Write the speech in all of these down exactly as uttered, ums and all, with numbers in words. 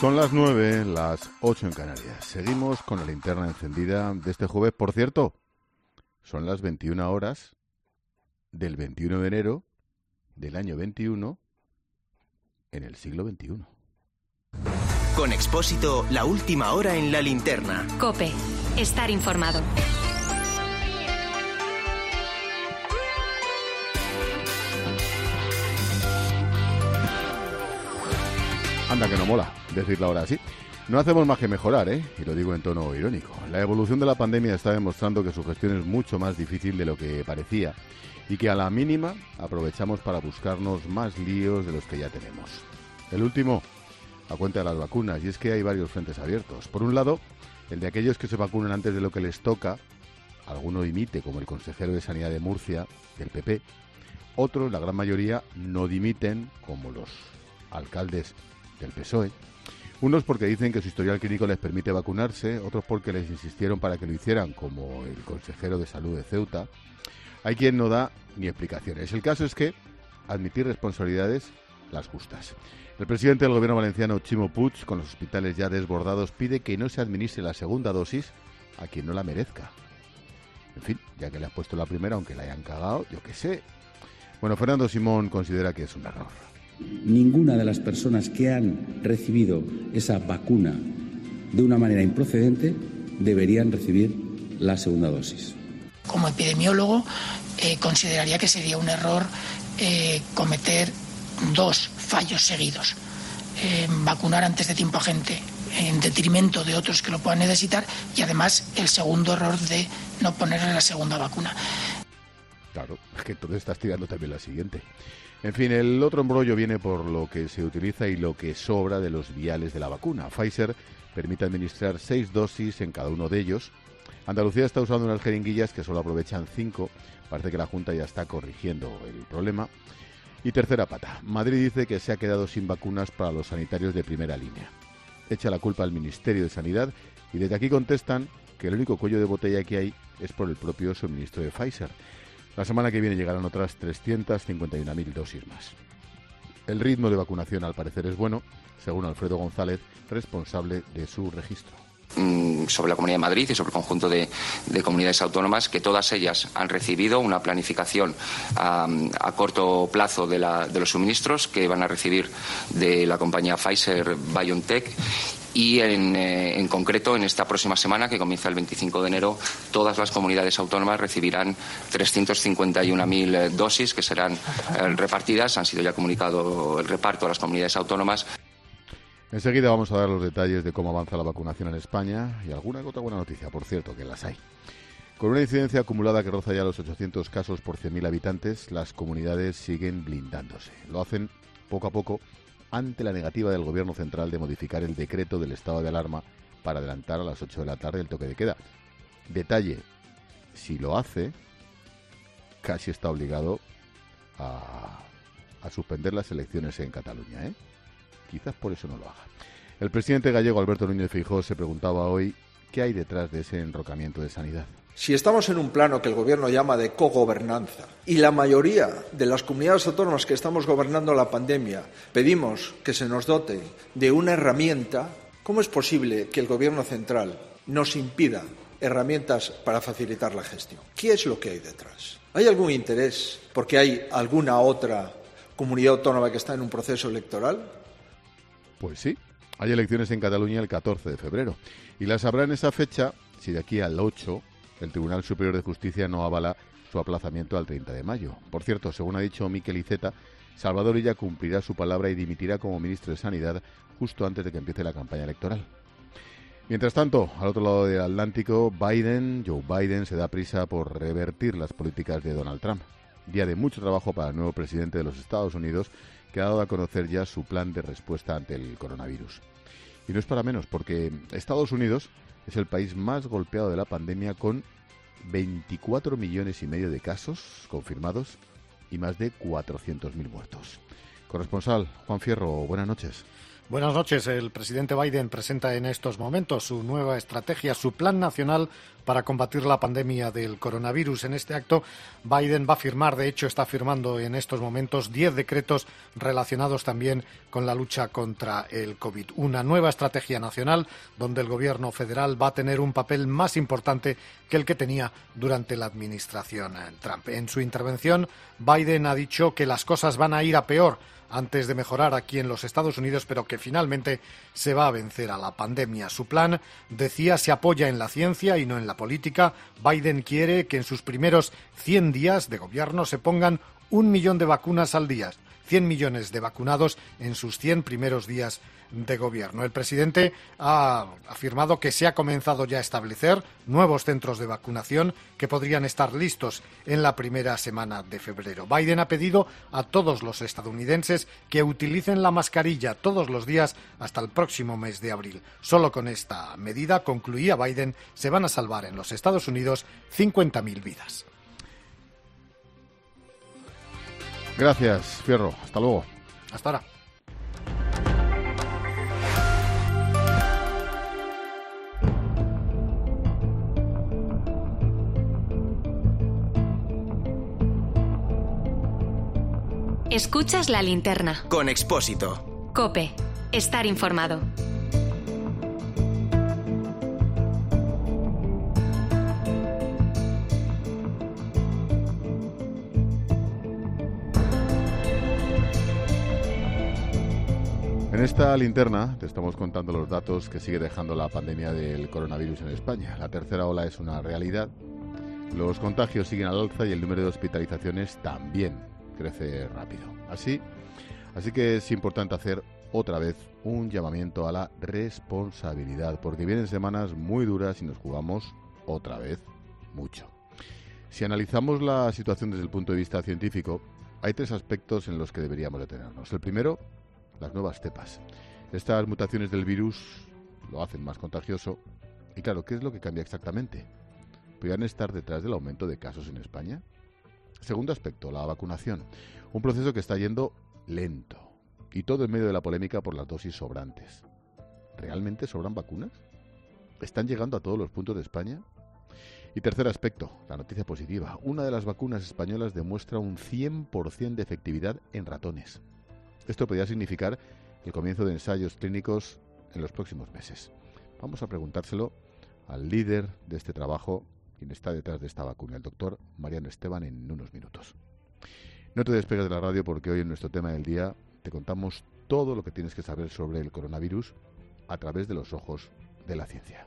Son las nueve, las ocho en Canarias. Seguimos con la linterna encendida de este jueves. Por cierto, son las veintiuna horas del veintiuno de enero del año veintiuno en el siglo veintiuno. Con Expósito, la última hora en la linterna. COPE, estar informado. Anda que no mola decirlo ahora así. No hacemos más que mejorar, ¿eh? Y lo digo en tono irónico. La evolución de la pandemia está demostrando que su gestión es mucho más difícil de lo que parecía y que a la mínima aprovechamos para buscarnos más líos de los que ya tenemos. El último, a cuenta de las vacunas, y es que hay varios frentes abiertos. Por un lado, el de aquellos que se vacunan antes de lo que les toca, alguno dimite, como el consejero de Sanidad de Murcia, del P P. Otros, la gran mayoría, no dimiten, como los alcaldes del P S O E. Unos porque dicen que su historial clínico les permite vacunarse, otros porque les insistieron para que lo hicieran, como el consejero de Salud de Ceuta. Hay quien no da ni explicaciones. El caso es que admitir responsabilidades, las justas. El presidente del gobierno valenciano, Ximo Puig, con los hospitales ya desbordados, pide que no se administre la segunda dosis a quien no la merezca. En fin, ya que le has puesto la primera, aunque la hayan cagado, yo qué sé. Bueno, Fernando Simón considera que es un error. Ninguna de las personas que han recibido esa vacuna de una manera improcedente deberían recibir la segunda dosis. Como epidemiólogo, eh, consideraría que sería un error eh, cometer dos fallos seguidos. Eh, vacunar antes de tiempo a gente en detrimento de otros que lo puedan necesitar y además el segundo error de no ponerle la segunda vacuna. Claro, es que entonces estás tirando también la siguiente. En fin, el otro embrollo viene por lo que se utiliza y lo que sobra de los viales de la vacuna. Pfizer permite administrar seis dosis en cada uno de ellos. Andalucía está usando unas jeringuillas que solo aprovechan cinco. Parece que la Junta ya está corrigiendo el problema. Y tercera pata. Madrid dice que se ha quedado sin vacunas para los sanitarios de primera línea. Echa la culpa al Ministerio de Sanidad y desde aquí contestan que el único cuello de botella que hay es por el propio suministro de Pfizer. La semana que viene llegarán otras trescientas cincuenta y una mil dosis más. El ritmo de vacunación al parecer es bueno, según Alfredo González, responsable de su registro. Sobre la Comunidad de Madrid y sobre el conjunto de, de comunidades autónomas, que todas ellas han recibido una planificación a, a corto plazo de, la, de los suministros que van a recibir de la compañía Pfizer-BioNTech. Y en, eh, en concreto, en esta próxima semana, que comienza el veinticinco de enero, todas las comunidades autónomas recibirán trescientas cincuenta y una mil eh, dosis que serán eh, repartidas. Han sido ya comunicado el reparto a las comunidades autónomas. Enseguida vamos a dar los detalles de cómo avanza la vacunación en España y alguna otra buena noticia, por cierto, que las hay. Con una incidencia acumulada que roza ya los ochocientos casos por cien mil habitantes, las comunidades siguen blindándose. Lo hacen poco a poco, ante la negativa del Gobierno central de modificar el decreto del estado de alarma para adelantar a las ocho de la tarde el toque de queda. Detalle, si lo hace, casi está obligado a, a suspender las elecciones en Cataluña, ¿eh? Quizás por eso no lo haga. El presidente gallego Alberto Núñez Feijóo se preguntaba hoy qué hay detrás de ese enrocamiento de sanidad. Si estamos en un plano que el Gobierno llama de cogobernanza y la mayoría de las comunidades autónomas que estamos gobernando la pandemia pedimos que se nos dote de una herramienta, ¿cómo es posible que el Gobierno central nos impida herramientas para facilitar la gestión? ¿Qué es lo que hay detrás? ¿Hay algún interés porque hay alguna otra comunidad autónoma que está en un proceso electoral? Pues sí, hay elecciones en Cataluña el catorce de febrero y las habrá en esa fecha si de aquí al ocho el Tribunal Superior de Justicia no avala su aplazamiento al treinta de mayo. Por cierto, según ha dicho Miquel Iceta, Salvador Illa cumplirá su palabra y dimitirá como ministro de Sanidad justo antes de que empiece la campaña electoral. Mientras tanto, al otro lado del Atlántico, Biden, Joe Biden, se da prisa por revertir las políticas de Donald Trump. Día de mucho trabajo para el nuevo presidente de los Estados Unidos, que ha dado a conocer ya su plan de respuesta ante el coronavirus. Y no es para menos, porque Estados Unidos es el país más golpeado de la pandemia, con veinticuatro millones y medio de casos confirmados y más de cuatrocientos mil muertos. Corresponsal Juan Fierro, buenas noches. Buenas noches. El presidente Biden presenta en estos momentos su nueva estrategia, su plan nacional para combatir la pandemia del coronavirus. En este acto, Biden va a firmar, de hecho está firmando en estos momentos, diez decretos relacionados también con la lucha contra el COVID. Una nueva estrategia nacional donde el gobierno federal va a tener un papel más importante que el que tenía durante la administración Trump. En su intervención, Biden ha dicho que las cosas van a ir a peor antes de mejorar aquí en los Estados Unidos, pero que finalmente se va a vencer a la pandemia. Su plan, decía, se apoya en la ciencia y no en la política. Biden quiere que en sus primeros cien días de gobierno se pongan un millón de vacunas al día, cien millones de vacunados en sus cien primeros días de gobierno. El presidente ha afirmado que se ha comenzado ya a establecer nuevos centros de vacunación que podrían estar listos en la primera semana de febrero. Biden ha pedido a todos los estadounidenses que utilicen la mascarilla todos los días hasta el próximo mes de abril. Solo con esta medida, concluía Biden, se van a salvar en los Estados Unidos cincuenta mil vidas. Gracias, Fierro. Hasta luego. Hasta ahora. Escuchas La Linterna. Con Expósito. COPE. Estar informado. En esta linterna te estamos contando los datos que sigue dejando la pandemia del coronavirus en España. La tercera ola es una realidad. Los contagios siguen al alza y el número de hospitalizaciones también crece rápido. Así, así que es importante hacer otra vez un llamamiento a la responsabilidad, porque vienen semanas muy duras y nos jugamos otra vez mucho. Si analizamos la situación desde el punto de vista científico, hay tres aspectos en los que deberíamos detenernos. El primero, las nuevas cepas. Estas mutaciones del virus lo hacen más contagioso. Y claro, ¿qué es lo que cambia exactamente? ¿Podrían estar detrás del aumento de casos en España? Segundo aspecto, la vacunación. Un proceso que está yendo lento. Y todo en medio de la polémica por las dosis sobrantes. ¿Realmente sobran vacunas? ¿Están llegando a todos los puntos de España? Y tercer aspecto, la noticia positiva. Una de las vacunas españolas demuestra un cien por ciento de efectividad en ratones. Esto podría significar el comienzo de ensayos clínicos en los próximos meses. Vamos a preguntárselo al líder de este trabajo, quien está detrás de esta vacuna, el doctor Mariano Esteban, en unos minutos. No te despegues de la radio porque hoy en nuestro tema del día te contamos todo lo que tienes que saber sobre el coronavirus a través de los ojos de la ciencia.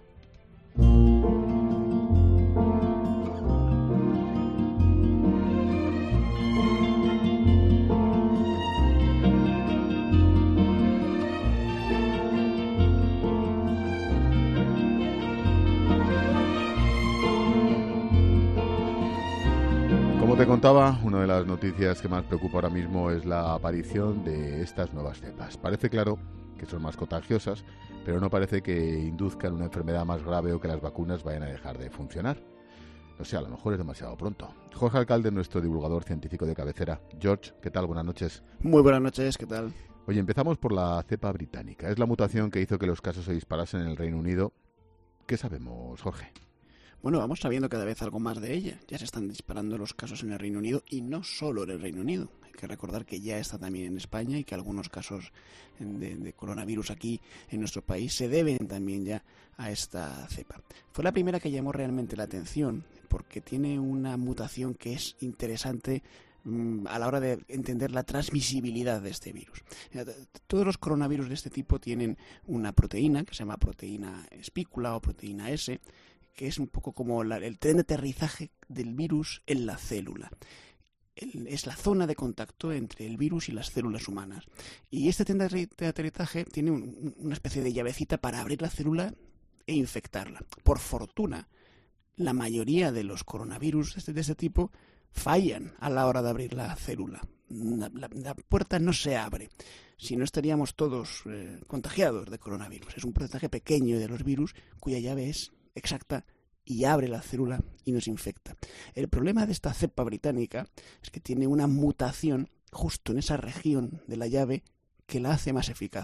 Como te contaba, una de las noticias que más preocupa ahora mismo es la aparición de estas nuevas cepas. Parece claro que son más contagiosas, pero no parece que induzcan una enfermedad más grave o que las vacunas vayan a dejar de funcionar. No sé, a lo mejor es demasiado pronto. Jorge Alcalde, nuestro divulgador científico de cabecera. George, ¿qué tal? Buenas noches. Muy buenas noches, ¿qué tal? Oye, empezamos por la cepa británica. Es la mutación que hizo que los casos se disparasen en el Reino Unido. ¿Qué sabemos, Jorge? Bueno, vamos sabiendo cada vez algo más de ella. Ya se están disparando los casos en el Reino Unido y no solo en el Reino Unido. Hay que recordar que ya está también en España y que algunos casos de, de coronavirus aquí en nuestro país se deben también ya a esta cepa. Fue la primera que llamó realmente la atención porque tiene una mutación que es interesante a la hora de entender la transmisibilidad de este virus. Todos los coronavirus de este tipo tienen una proteína que se llama proteína espícula o proteína S, que es un poco como la, el tren de aterrizaje del virus en la célula. El, es la zona de contacto entre el virus y las células humanas. Y este tren de aterrizaje tiene un, una especie de llavecita para abrir la célula e infectarla. Por fortuna, la mayoría de los coronavirus de este, de este tipo fallan a la hora de abrir la célula. La, la, la puerta no se abre. Si no estaríamos todos eh, contagiados de coronavirus. Es un porcentaje pequeño de los virus cuya llave es exacta y abre la célula y nos infecta. El problema de esta cepa británica es que tiene una mutación justo en esa región de la llave que la hace más eficaz.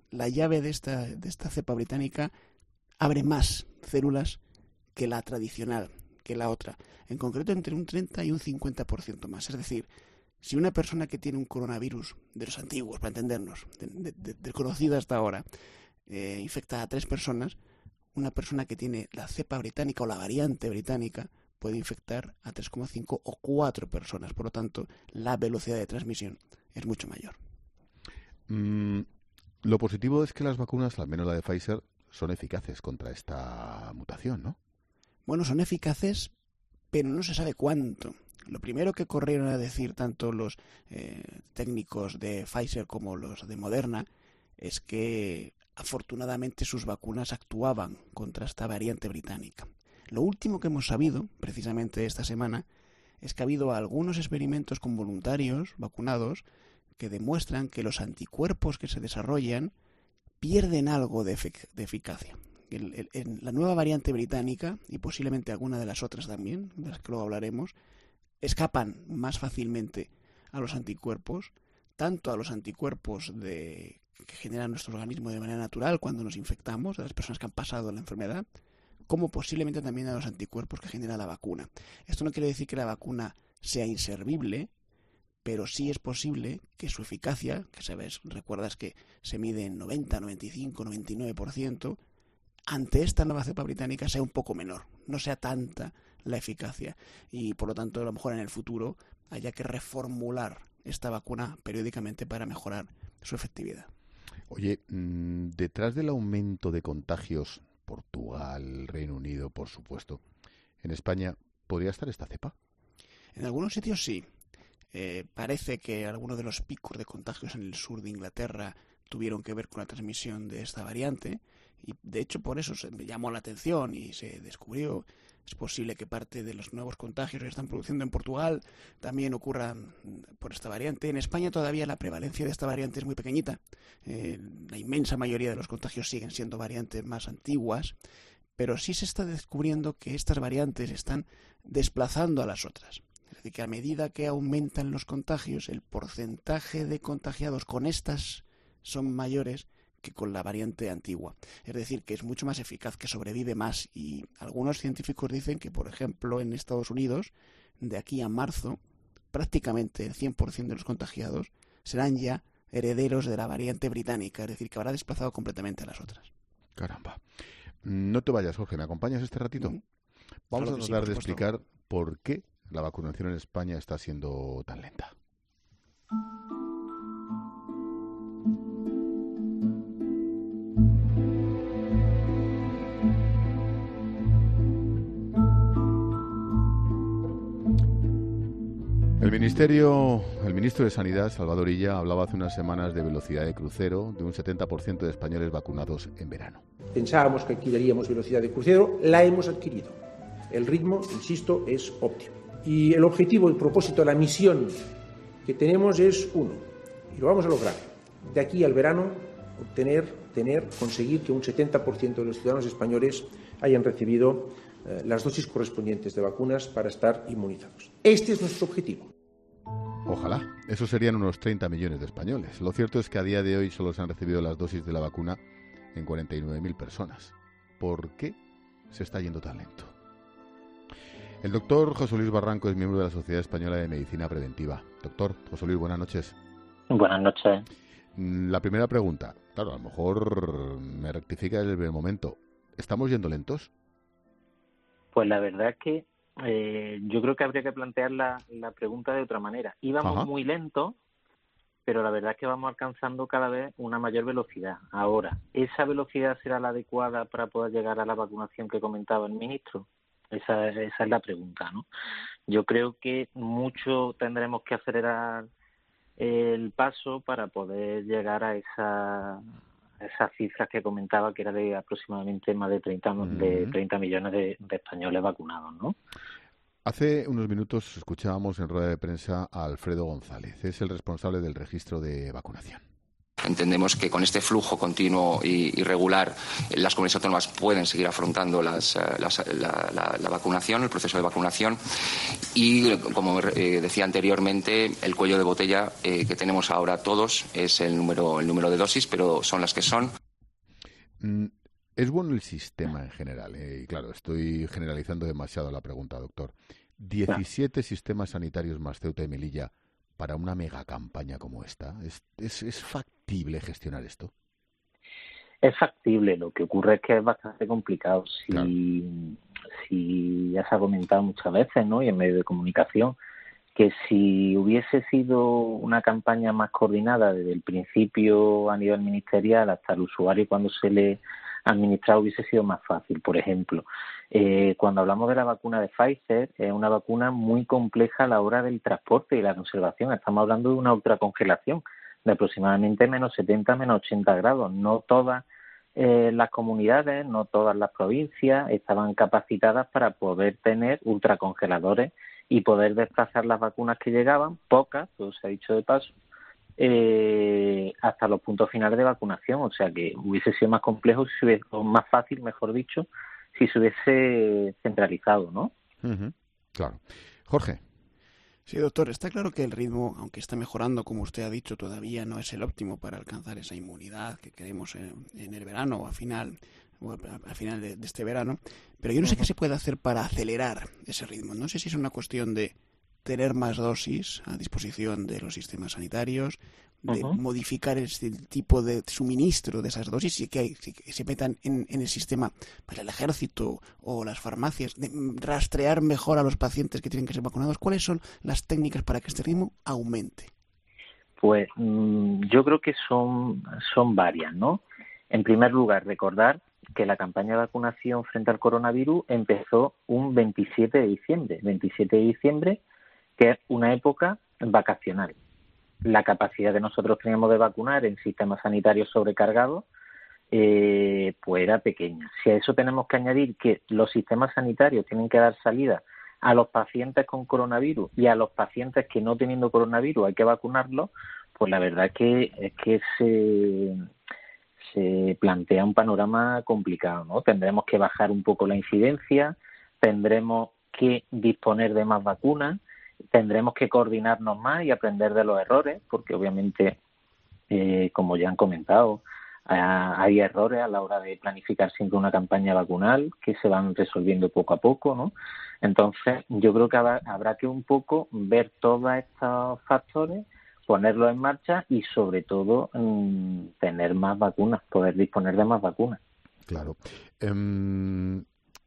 la llave de esta, de esta cepa británica abre más células que la tradicional, que la otra. En concreto, entre un treinta y un cincuenta por ciento más. Es decir, si una persona que tiene un coronavirus de los antiguos, para entendernos, de, de, de conocido hasta ahora, eh, infecta a tres personas, una persona que tiene la cepa británica o la variante británica puede infectar a tres coma cinco o cuatro personas. Por lo tanto, la velocidad de transmisión es mucho mayor. Mm, lo positivo es que las vacunas, al menos la de Pfizer, son eficaces contra esta mutación, ¿no? Bueno, son eficaces, pero no se sabe cuánto. Lo primero que corrieron a decir tanto los eh, técnicos de Pfizer como los de Moderna es que afortunadamente sus vacunas actuaban contra esta variante británica. Lo último que hemos sabido, precisamente esta semana, es que ha habido algunos experimentos con voluntarios vacunados que demuestran que los anticuerpos que se desarrollan pierden algo de, efic- de eficacia. El, el, el, la nueva variante británica, y posiblemente alguna de las otras también, de las que luego hablaremos, escapan más fácilmente a los anticuerpos, tanto a los anticuerpos de, que genera nuestro organismo de manera natural cuando nos infectamos, a las personas que han pasado la enfermedad, como posiblemente también a los anticuerpos que genera la vacuna. Esto no quiere decir que la vacuna sea inservible, pero sí es posible que su eficacia, que sabes, recuerdas que se mide en noventa, noventa y cinco, noventa y nueve por ciento, ante esta nueva cepa británica sea un poco menor, no sea tanta la eficacia y por lo tanto a lo mejor en el futuro haya que reformular esta vacuna periódicamente para mejorar su efectividad. Oye, mmm, detrás del aumento de contagios, Portugal, Reino Unido, por supuesto, en España, ¿podría estar esta cepa? En algunos sitios sí. Eh, parece que algunos de los picos de contagios en el sur de Inglaterra tuvieron que ver con la transmisión de esta variante y de hecho por eso se me llamó la atención y se descubrió. Es posible que parte de los nuevos contagios que se están produciendo en Portugal también ocurran por esta variante. En España todavía la prevalencia de esta variante es muy pequeñita. Eh, la inmensa mayoría de los contagios siguen siendo variantes más antiguas, pero sí se está descubriendo que estas variantes están desplazando a las otras. Es decir, que a medida que aumentan los contagios, el porcentaje de contagiados con estas son mayores que con la variante antigua. Es decir, que es mucho más eficaz, que sobrevive más. Y algunos científicos dicen que, por ejemplo, en Estados Unidos, de aquí a marzo, prácticamente el cien por ciento de los contagiados serán ya herederos de la variante británica. Es decir, que habrá desplazado completamente a las otras. Caramba. No te vayas, Jorge. ¿Me acompañas este ratito? Mm. Vamos claro a tratar sí, de explicar por qué la vacunación en España está siendo tan lenta. El ministerio, el ministro de Sanidad, Salvador Illa, hablaba hace unas semanas de velocidad de crucero, de un setenta por ciento de españoles vacunados en verano. Pensábamos que adquiriríamos velocidad de crucero, la hemos adquirido. El ritmo, insisto, es óptimo. Y el objetivo, el propósito, la misión que tenemos es uno, y lo vamos a lograr. De aquí al verano, obtener, tener, conseguir que un setenta por ciento de los ciudadanos españoles hayan recibido eh, las dosis correspondientes de vacunas para estar inmunizados. Este es nuestro objetivo. Ojalá. Eso serían unos treinta millones de españoles. Lo cierto es que a día de hoy solo se han recibido las dosis de la vacuna en cuarenta y nueve mil personas. ¿Por qué se está yendo tan lento? El doctor José Luis Barranco es miembro de la Sociedad Española de Medicina Preventiva. Doctor José Luis, buenas noches. Buenas noches. La primera pregunta, claro, a lo mejor me rectifica el momento. ¿Estamos yendo lentos? Pues la verdad es que eh, yo creo que habría que plantear la, la pregunta de otra manera. Íbamos Ajá. muy lentos, pero la verdad es que vamos alcanzando cada vez una mayor velocidad. Ahora, ¿esa velocidad será la adecuada para poder llegar a la vacunación que comentaba el ministro? Esa, esa es la pregunta, ¿no? Yo creo que mucho tendremos que acelerar el paso para poder llegar a esa esas cifras que comentaba, que era de aproximadamente más de treinta, mm. de treinta millones de, de españoles vacunados, ¿no? Hace unos minutos escuchábamos en rueda de prensa a Alfredo González, es el responsable del registro de vacunación. entendemos que con este flujo continuo y, y regular las comunidades autónomas pueden seguir afrontando las, las, la, la, la vacunación, el proceso de vacunación y, como eh, decía anteriormente, el cuello de botella eh, que tenemos ahora todos es el número, el número de dosis, pero son las que son. Es bueno el sistema en general, eh, y claro, estoy generalizando demasiado la pregunta, doctor. diecisiete sistemas sanitarios más Ceuta y Melilla para una mega campaña como esta. ¿Es, es, es factible gestionar esto? Es factible, lo que ocurre es que es bastante complicado. Si, claro. si ya se ha comentado muchas veces, ¿no?, y en medios de comunicación, que si hubiese sido una campaña más coordinada desde el principio a nivel ministerial hasta el usuario cuando se le administrado hubiese sido más fácil. Por ejemplo, eh, cuando hablamos de la vacuna de Pfizer, es una vacuna muy compleja a la hora del transporte y la conservación. Estamos hablando de una ultracongelación de aproximadamente menos setenta, menos ochenta grados. No todas eh, las comunidades, no todas las provincias estaban capacitadas para poder tener ultracongeladores y poder desplazar las vacunas que llegaban, pocas, pues se ha dicho de paso, Eh, hasta los puntos finales de vacunación. O sea que hubiese sido más complejo, si hubiese, o más fácil, mejor dicho, si se hubiese centralizado, ¿no? Uh-huh. Claro. Jorge. Sí, doctor, está claro que el ritmo, aunque está mejorando, como usted ha dicho, todavía no es el óptimo para alcanzar esa inmunidad que queremos en, en el verano o a final, o al final de, de este verano. Pero yo no sé uh-huh. qué se puede hacer para acelerar ese ritmo. No sé si es una cuestión de tener más dosis a disposición de los sistemas sanitarios, de uh-huh. modificar el, el tipo de suministro de esas dosis y que, hay, que se metan en, en el sistema para el ejército o las farmacias, de rastrear mejor a los pacientes que tienen que ser vacunados. ¿Cuáles son las técnicas para que este ritmo aumente? Pues mmm, yo creo que son, son varias, ¿no? En primer lugar, recordar que la campaña de vacunación frente al coronavirus empezó un veintisiete de diciembre. veintisiete de diciembre, que es una época vacacional. La capacidad que nosotros teníamos de vacunar en sistemas sanitarios sobrecargados eh, pues era pequeña. Si a eso tenemos que añadir que los sistemas sanitarios tienen que dar salida a los pacientes con coronavirus y a los pacientes que no teniendo coronavirus hay que vacunarlos, pues la verdad es que, es que se, se plantea un panorama complicado, ¿no? Tendremos que bajar un poco la incidencia, tendremos que disponer de más vacunas, tendremos que coordinarnos más y aprender de los errores, porque obviamente, eh, como ya han comentado, eh, hay errores a la hora de planificar siempre una campaña vacunal que se van resolviendo poco a poco, ¿no? Entonces, yo creo que habrá, habrá que un poco ver todos estos factores, ponerlos en marcha y, sobre todo, mmm, tener más vacunas, poder disponer de más vacunas. Claro. Um...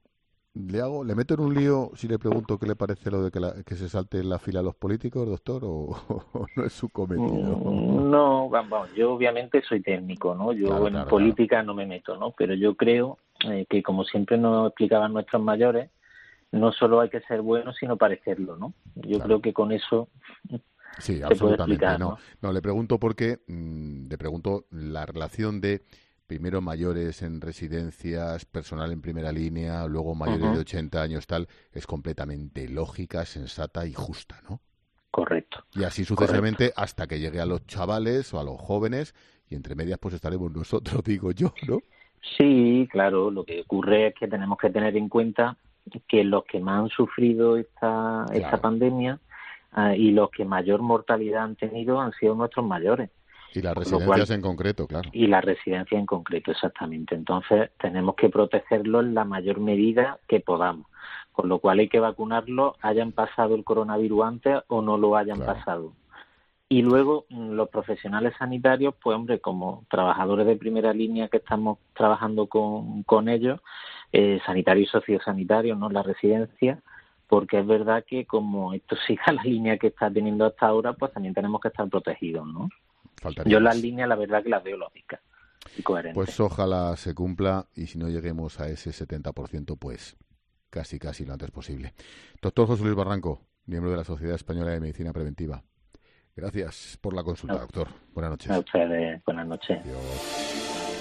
¿Le hago, le meto en un lío si le pregunto qué le parece lo de que, la, que se salte en la fila a los políticos, doctor, o, o no es su cometido? No, vamos, yo obviamente soy técnico, ¿no? Yo claro, en claro, política claro. no me meto, ¿no? Pero yo creo eh, que, como siempre nos explicaban nuestros mayores, no solo hay que ser bueno, sino parecerlo, ¿no? Yo claro. creo que con eso sí, se absolutamente. puede explicar, no, ¿no? no, le pregunto porque mmm, le pregunto la relación de primero mayores en residencias, personal en primera línea, luego mayores uh-huh. de ochenta años, tal, es completamente lógica, sensata y justa, ¿no? Correcto. Y así sucesivamente Correcto. Hasta que llegue a los chavales o a los jóvenes y entre medias pues estaremos nosotros, digo yo, ¿no? Sí, claro, lo que ocurre es que tenemos que tener en cuenta que los que más han sufrido esta, claro. esta pandemia uh, y los que mayor mortalidad han tenido han sido nuestros mayores. Y las residencias cual, en concreto, claro. Y las residencias en concreto, exactamente. Entonces, tenemos que protegerlos en la mayor medida que podamos. Con lo cual hay que vacunarlos, hayan pasado el coronavirus antes o no lo hayan claro. pasado. Y luego, los profesionales sanitarios, pues hombre, como trabajadores de primera línea que estamos trabajando con, con ellos, eh, sanitarios y sociosanitarios, ¿no?, la residencia, porque es verdad que como esto siga la línea que está teniendo hasta ahora, pues también tenemos que estar protegidos, ¿no? Faltaría Yo más. las líneas, la verdad, que las veo lógicas y coherentes. Pues ojalá se cumpla y si no lleguemos a ese setenta por ciento, pues casi, casi lo antes posible. Doctor José Luis Barranco, miembro de la Sociedad Española de Medicina Preventiva. Gracias por la consulta, doctor. Buenas noches. A ustedes, buenas noches. Adiós.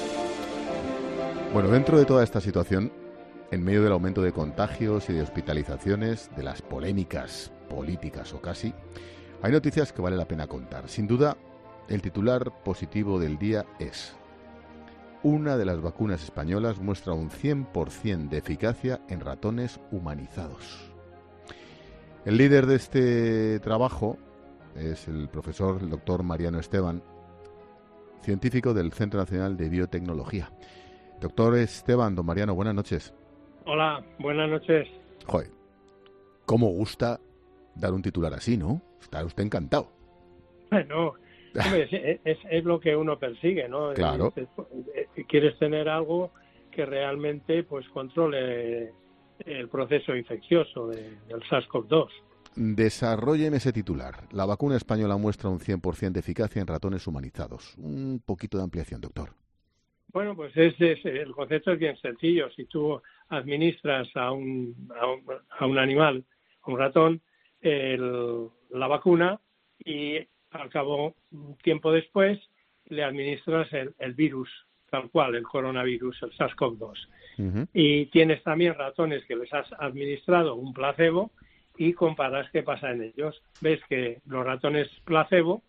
Bueno, dentro de toda esta situación, en medio del aumento de contagios y de hospitalizaciones, de las polémicas políticas o casi, hay noticias que vale la pena contar. Sin duda, El titular positivo del día es: una de las vacunas españolas muestra un cien por ciento de eficacia en ratones humanizados. El líder de este trabajo es el profesor el doctor Mariano Esteban, científico del Centro Nacional de Biotecnología. Doctor Esteban, don Mariano, buenas noches. Hola, buenas noches. Joder, cómo gusta dar un titular así, ¿no? Está usted encantado. Bueno, hombre, es, es, es lo que uno persigue, ¿no? Claro. Es, es, quieres tener algo que realmente pues controle el proceso infeccioso de, del SARS-CoV dos. Desarrollen ese titular. La vacuna española muestra un cien por ciento de eficacia en ratones humanizados. Un poquito de ampliación, doctor. Bueno, pues es, es, el concepto es bien sencillo. Si tú administras a un, a un, a un animal, a un ratón, el, la vacuna y al cabo, un tiempo después, le administras el, el virus, tal cual, el coronavirus, el SARS-CoV dos. Uh-huh. Y tienes también ratones que les has administrado un placebo y comparas qué pasa en ellos. Ves que los ratones placebo,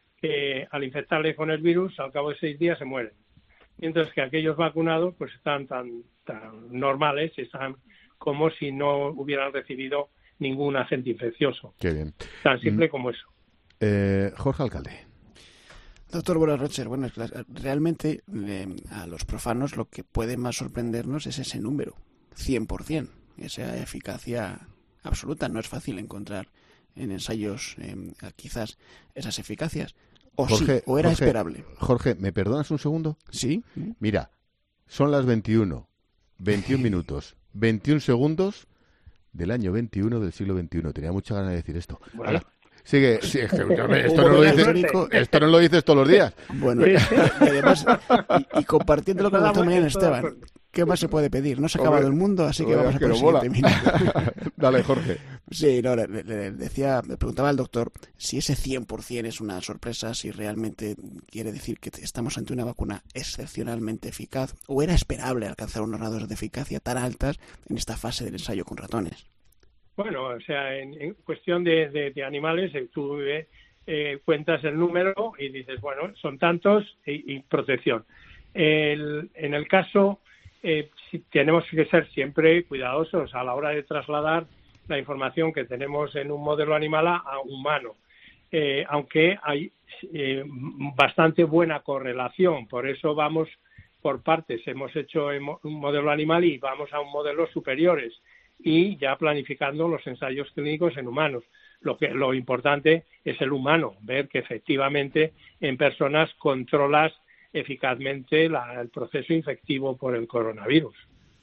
que al infectarle con el virus, al cabo de seis días se mueren. Mientras que aquellos vacunados pues están tan, tan normales, están como si no hubieran recibido ningún agente infeccioso. Qué bien. Tan simple mm. como eso. Eh, Jorge Alcalde. Doctor, buenas noches. Bueno, realmente eh, a los profanos lo que puede más sorprendernos es ese número, cien por ciento, esa eficacia absoluta. No es fácil encontrar en ensayos eh, quizás esas eficacias. O Jorge, sí, o era Jorge, esperable. Jorge, ¿me perdonas un segundo? Sí. Mira, son las veintiuno, veintiún minutos, veintiún segundos del año veintiuno del siglo veintiuno. Tenía mucha ganas de decir esto. Bueno. Ahora, sigue, sí, es que, esto, no lo dices, esto no lo dices todos los días. Bueno, y además, y, y compartiendo lo que ha dicho Mariano Esteban, ¿qué más se puede pedir? No se ha acabado el mundo, así que vamos a por el siguiente minuto. Dale, Jorge. Sí, no, le, le decía, le preguntaba al doctor si ese cien por ciento es una sorpresa, si realmente quiere decir que estamos ante una vacuna excepcionalmente eficaz, o era esperable alcanzar unos grados de eficacia tan altas en esta fase del ensayo con ratones. Bueno, o sea, en, en cuestión de, de, de animales, tú eh, eh, cuentas el número y dices, bueno, son tantos y, y protección. El, en el caso, eh, si tenemos que ser siempre cuidadosos a la hora de trasladar la información que tenemos en un modelo animal a, a humano, eh, aunque hay eh, bastante buena correlación, por eso vamos por partes. Hemos hecho un modelo animal y vamos a un modelo superiores, y ya planificando los ensayos clínicos en humanos. Lo que lo importante es el humano, ver que efectivamente en personas controlas eficazmente la, el proceso infectivo por el coronavirus.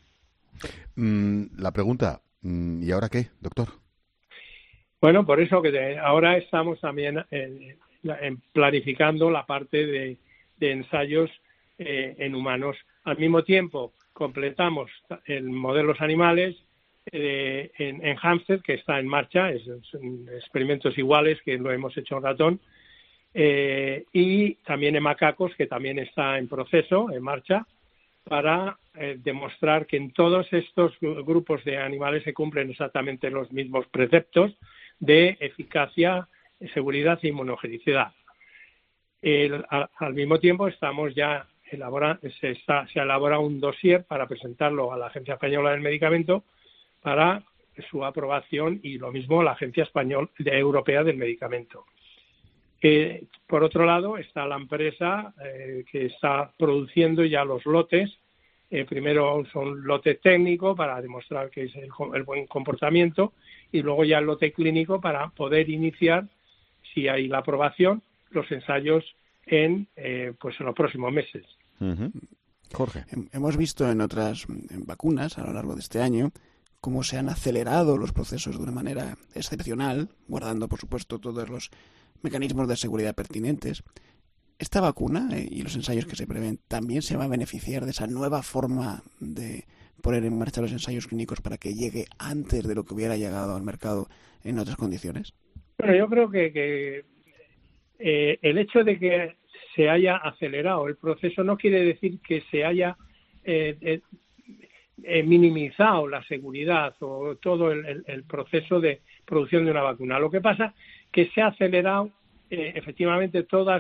Mm, la pregunta, ¿y ahora qué, doctor? Bueno, por eso que de, ahora estamos también en, en planificando la parte de, de ensayos eh, en humanos. Al mismo tiempo completamos en modelos animales, Eh, en, en hámster, que está en marcha, es, son experimentos iguales que lo hemos hecho en ratón, eh, y también en macacos, que también está en proceso, en marcha, para eh, demostrar que en todos estos grupos de animales se cumplen exactamente los mismos preceptos de eficacia, seguridad e inmunogenicidad. El, a, al mismo tiempo estamos ya elabora, se, está, se elabora un dossier para presentarlo a la Agencia Española del Medicamento para su aprobación, y lo mismo la Agencia Española de Europea del Medicamento. Eh, por otro lado está la empresa eh, que está produciendo ya los lotes. Eh, primero son lote técnico para demostrar que es el, el buen comportamiento, y luego ya el lote clínico para poder iniciar, si hay la aprobación, los ensayos en eh, pues en los próximos meses. Uh-huh. Jorge. Hemos visto en otras en vacunas a lo largo de este año cómo se han acelerado los procesos de una manera excepcional, guardando, por supuesto, todos los mecanismos de seguridad pertinentes. ¿Esta vacuna eh, y los ensayos que se prevén también se va a beneficiar de esa nueva forma de poner en marcha los ensayos clínicos para que llegue antes de lo que hubiera llegado al mercado en otras condiciones? Bueno, yo creo que, que eh, el hecho de que se haya acelerado el proceso no quiere decir que se haya eh, eh, eh, minimizado la seguridad o todo el, el, el proceso de producción de una vacuna. Lo que pasa es que se ha acelerado eh, efectivamente todas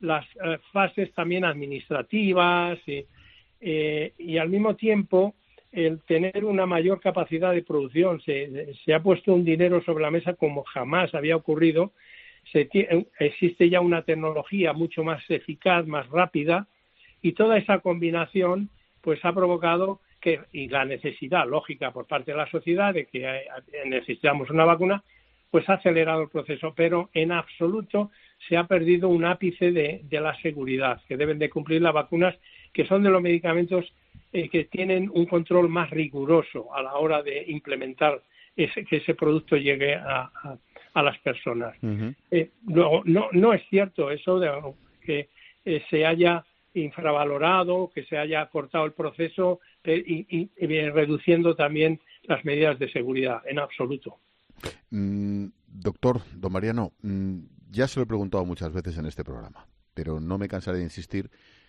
las eh, fases también administrativas y, eh, y al mismo tiempo el tener una mayor capacidad de producción. Se, se ha puesto un dinero sobre la mesa como jamás había ocurrido. Se tiene, existe ya una tecnología mucho más eficaz, más rápida, y toda esa combinación pues ha provocado que, y la necesidad lógica por parte de la sociedad de que necesitamos una vacuna, pues ha acelerado el proceso, pero en absoluto se ha perdido un ápice de, de la seguridad que deben de cumplir las vacunas, que son de los medicamentos eh, que tienen un control más riguroso a la hora de implementar ese, que ese producto llegue a, a, a las personas. Uh-huh. Eh, luego, no, no es cierto eso de que eh, se haya infravalorado, que se haya cortado el proceso eh, y, y, y reduciendo también las medidas de seguridad, en absoluto. Mm, doctor, don Mariano, mm, ya se lo he preguntado muchas veces en este programa, pero no me cansaré de insistir.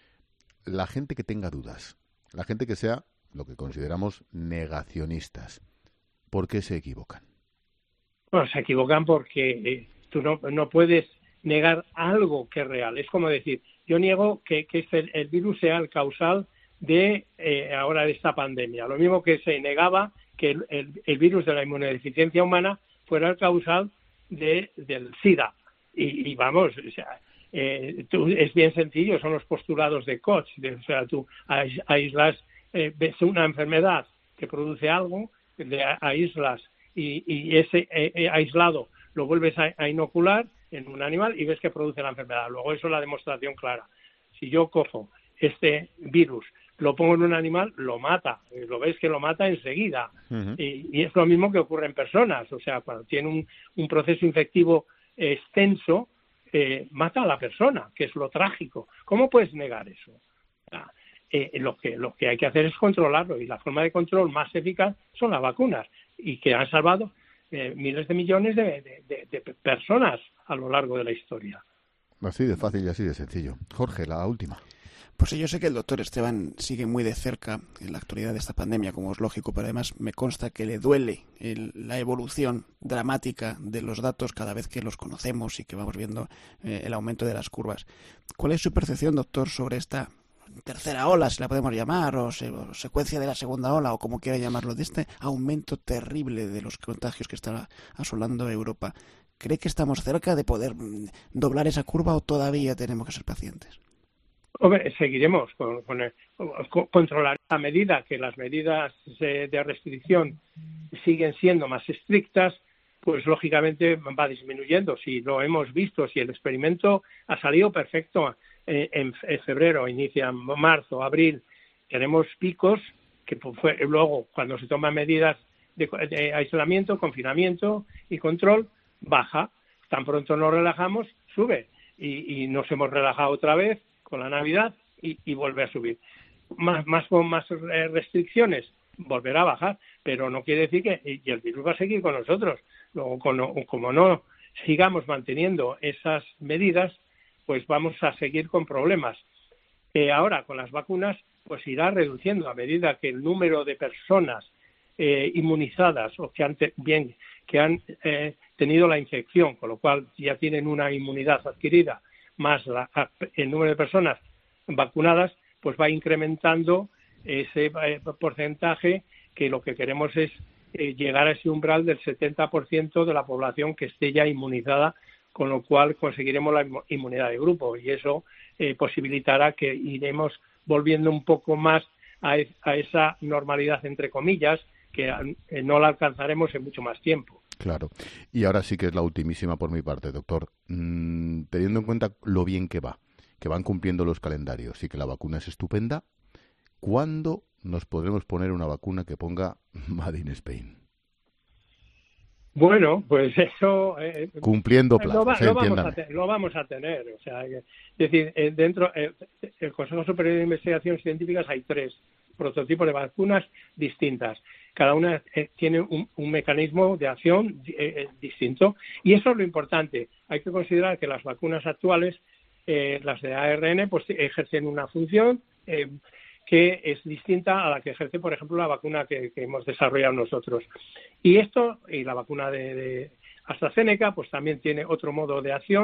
La gente que tenga dudas, la gente que sea lo que consideramos negacionistas, ¿por qué se equivocan? Bueno, se equivocan porque eh, tú no, no puedes negar algo que es real. Es como decir, yo niego que, que este, el virus sea el causal de eh, ahora de esta pandemia. Lo mismo que se negaba que el, el, el virus de la inmunodeficiencia humana fuera el causal de, del SIDA. Y, y vamos, o sea, eh, tú, es bien sencillo, son los postulados de Koch. De, o sea, tú aíslas, eh, ves una enfermedad que produce algo, le aíslas y, y ese eh, aislado lo vuelves a, a inocular en un animal y ves que produce la enfermedad. Luego eso es la demostración clara. Si yo cojo este virus, lo pongo en un animal, lo mata. Lo ves que lo mata enseguida. Uh-huh. Y, y es lo mismo que ocurre en personas. O sea, cuando tiene un, un proceso infectivo extenso, eh, mata a la persona, que es lo trágico. ¿Cómo puedes negar eso? Ah, eh, lo que lo que hay que hacer es controlarlo, y la forma de control más eficaz son las vacunas, y que han salvado eh, miles de millones de, de, de, de personas a lo largo de la historia. Así de fácil y así de sencillo. Jorge, la última. Pues sí, yo sé que el doctor Esteban sigue muy de cerca en la actualidad de esta pandemia, como es lógico, pero además me consta que le duele el, la evolución dramática de los datos cada vez que los conocemos y que vamos viendo eh, el aumento de las curvas. ¿Cuál es su percepción, doctor, sobre esta tercera ola, si la podemos llamar, o, se, o secuencia de la segunda ola, o como quiera llamarlo, de este aumento terrible de los contagios que está asolando Europa? ¿Cree que estamos cerca de poder doblar esa curva o todavía tenemos que ser pacientes? Hombre, seguiremos con, con, el, con controlar a medida que las medidas de, de restricción siguen siendo más estrictas, pues lógicamente va disminuyendo. Si lo hemos visto, si el experimento ha salido perfecto eh, en, en febrero, inicia en marzo, abril, tenemos picos que fue, luego cuando se toman medidas de, de aislamiento, confinamiento y control, baja. Tan pronto nos relajamos, sube. Y, y nos hemos relajado otra vez con la Navidad y, y vuelve a subir. Más, más con más restricciones, volverá a bajar, pero no quiere decir que y el virus va a seguir con nosotros. Luego, como, como no sigamos manteniendo esas medidas, pues vamos a seguir con problemas. Eh, ahora, con las vacunas, pues irá reduciendo a medida que el número de personas eh, inmunizadas o que han, te, bien, que han eh, tenido la infección, con lo cual ya tienen una inmunidad adquirida, más la, el número de personas vacunadas, pues va incrementando ese eh, porcentaje, que lo que queremos es eh, llegar a ese umbral del setenta por ciento de la población que esté ya inmunizada, con lo cual conseguiremos la inmunidad de grupo, y eso eh, posibilitará que iremos volviendo un poco más a, es, a esa normalidad, entre comillas, que eh, no la alcanzaremos en mucho más tiempo. Claro. Y ahora sí que es la ultimísima por mi parte, doctor. Mm, teniendo en cuenta lo bien que va, que van cumpliendo los calendarios y que la vacuna es estupenda, ¿cuándo nos podremos poner una vacuna que ponga Made in Spain? Bueno, pues eso... Eh, Cumpliendo plazos, lo, va, eh, lo, vamos a te, lo vamos a tener. O sea, es decir, eh, dentro eh, el Consejo Superior de Investigaciones Científicas hay tres prototipos de vacunas distintas. Cada una eh, tiene un, un mecanismo de acción eh, distinto, y eso es lo importante. Hay que considerar que las vacunas actuales, eh, las de A R N, pues ejercen una función eh, que es distinta a la que ejerce, por ejemplo, la vacuna que, que hemos desarrollado nosotros. Y esto, y la vacuna de, de AstraZeneca, pues también tiene otro modo de acción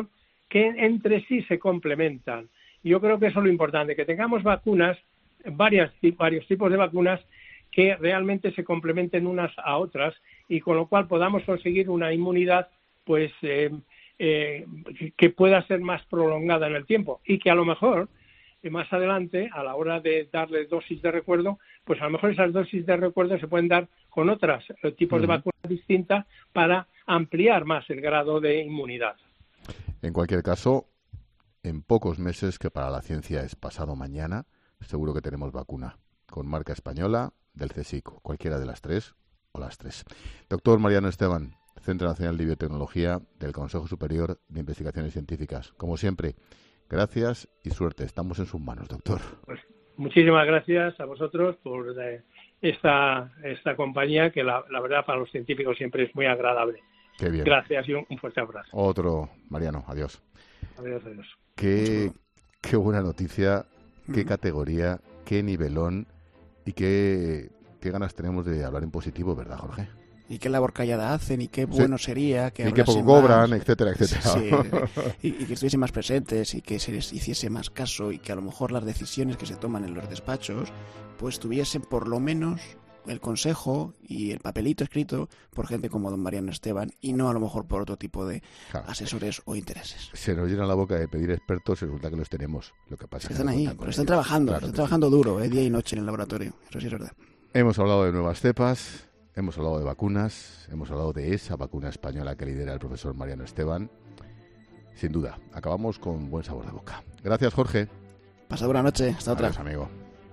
que entre sí se complementan. Yo creo que eso es lo importante, que tengamos vacunas, varias, varios tipos de vacunas que realmente se complementen unas a otras y con lo cual podamos conseguir una inmunidad pues eh, eh, que pueda ser más prolongada en el tiempo y que a lo mejor eh, más adelante, a la hora de darle dosis de recuerdo, pues a lo mejor esas dosis de recuerdo se pueden dar con otros eh, tipos uh-huh. de vacunas distintas para ampliar más el grado de inmunidad. En cualquier caso, en pocos meses, que para la ciencia es pasado mañana, seguro que tenemos vacuna con marca española del CSIC, cualquiera de las tres o las tres. Doctor Mariano Esteban, Centro Nacional de Biotecnología del Consejo Superior de Investigaciones Científicas. Como siempre, gracias y suerte. Estamos en sus manos, doctor. Pues muchísimas gracias a vosotros por eh, esta esta compañía que la, la verdad para los científicos siempre es muy agradable. Qué bien. Gracias y un, un fuerte abrazo. Otro, Mariano, adiós. Adiós, adiós. Qué, qué buena noticia, qué categoría, qué nivelón y qué, qué ganas tenemos de hablar en positivo, ¿verdad, Jorge? Y qué labor callada hacen, y qué bueno sí. sería que y qué poco cobran, etcétera, etcétera. Sí, y, y que estuviesen más presentes y que se les hiciese más caso y que a lo mejor las decisiones que se toman en los despachos pues tuviesen por lo menos el consejo y el papelito escrito por gente como don Mariano Esteban y no a lo mejor por otro tipo de claro. asesores o intereses. Se nos llena la boca de pedir expertos y resulta que los tenemos. Lo que pasa es que están ahí, pero están trabajando, claro están trabajando sí. duro, eh, día y noche en el laboratorio. Eso sí es verdad. Hemos hablado de nuevas cepas, hemos hablado de vacunas, hemos hablado de esa vacuna española que lidera el profesor Mariano Esteban. Sin duda, acabamos con buen sabor de boca. Gracias, Jorge. Pasa buena noche, hasta otra. Adiós, amigo.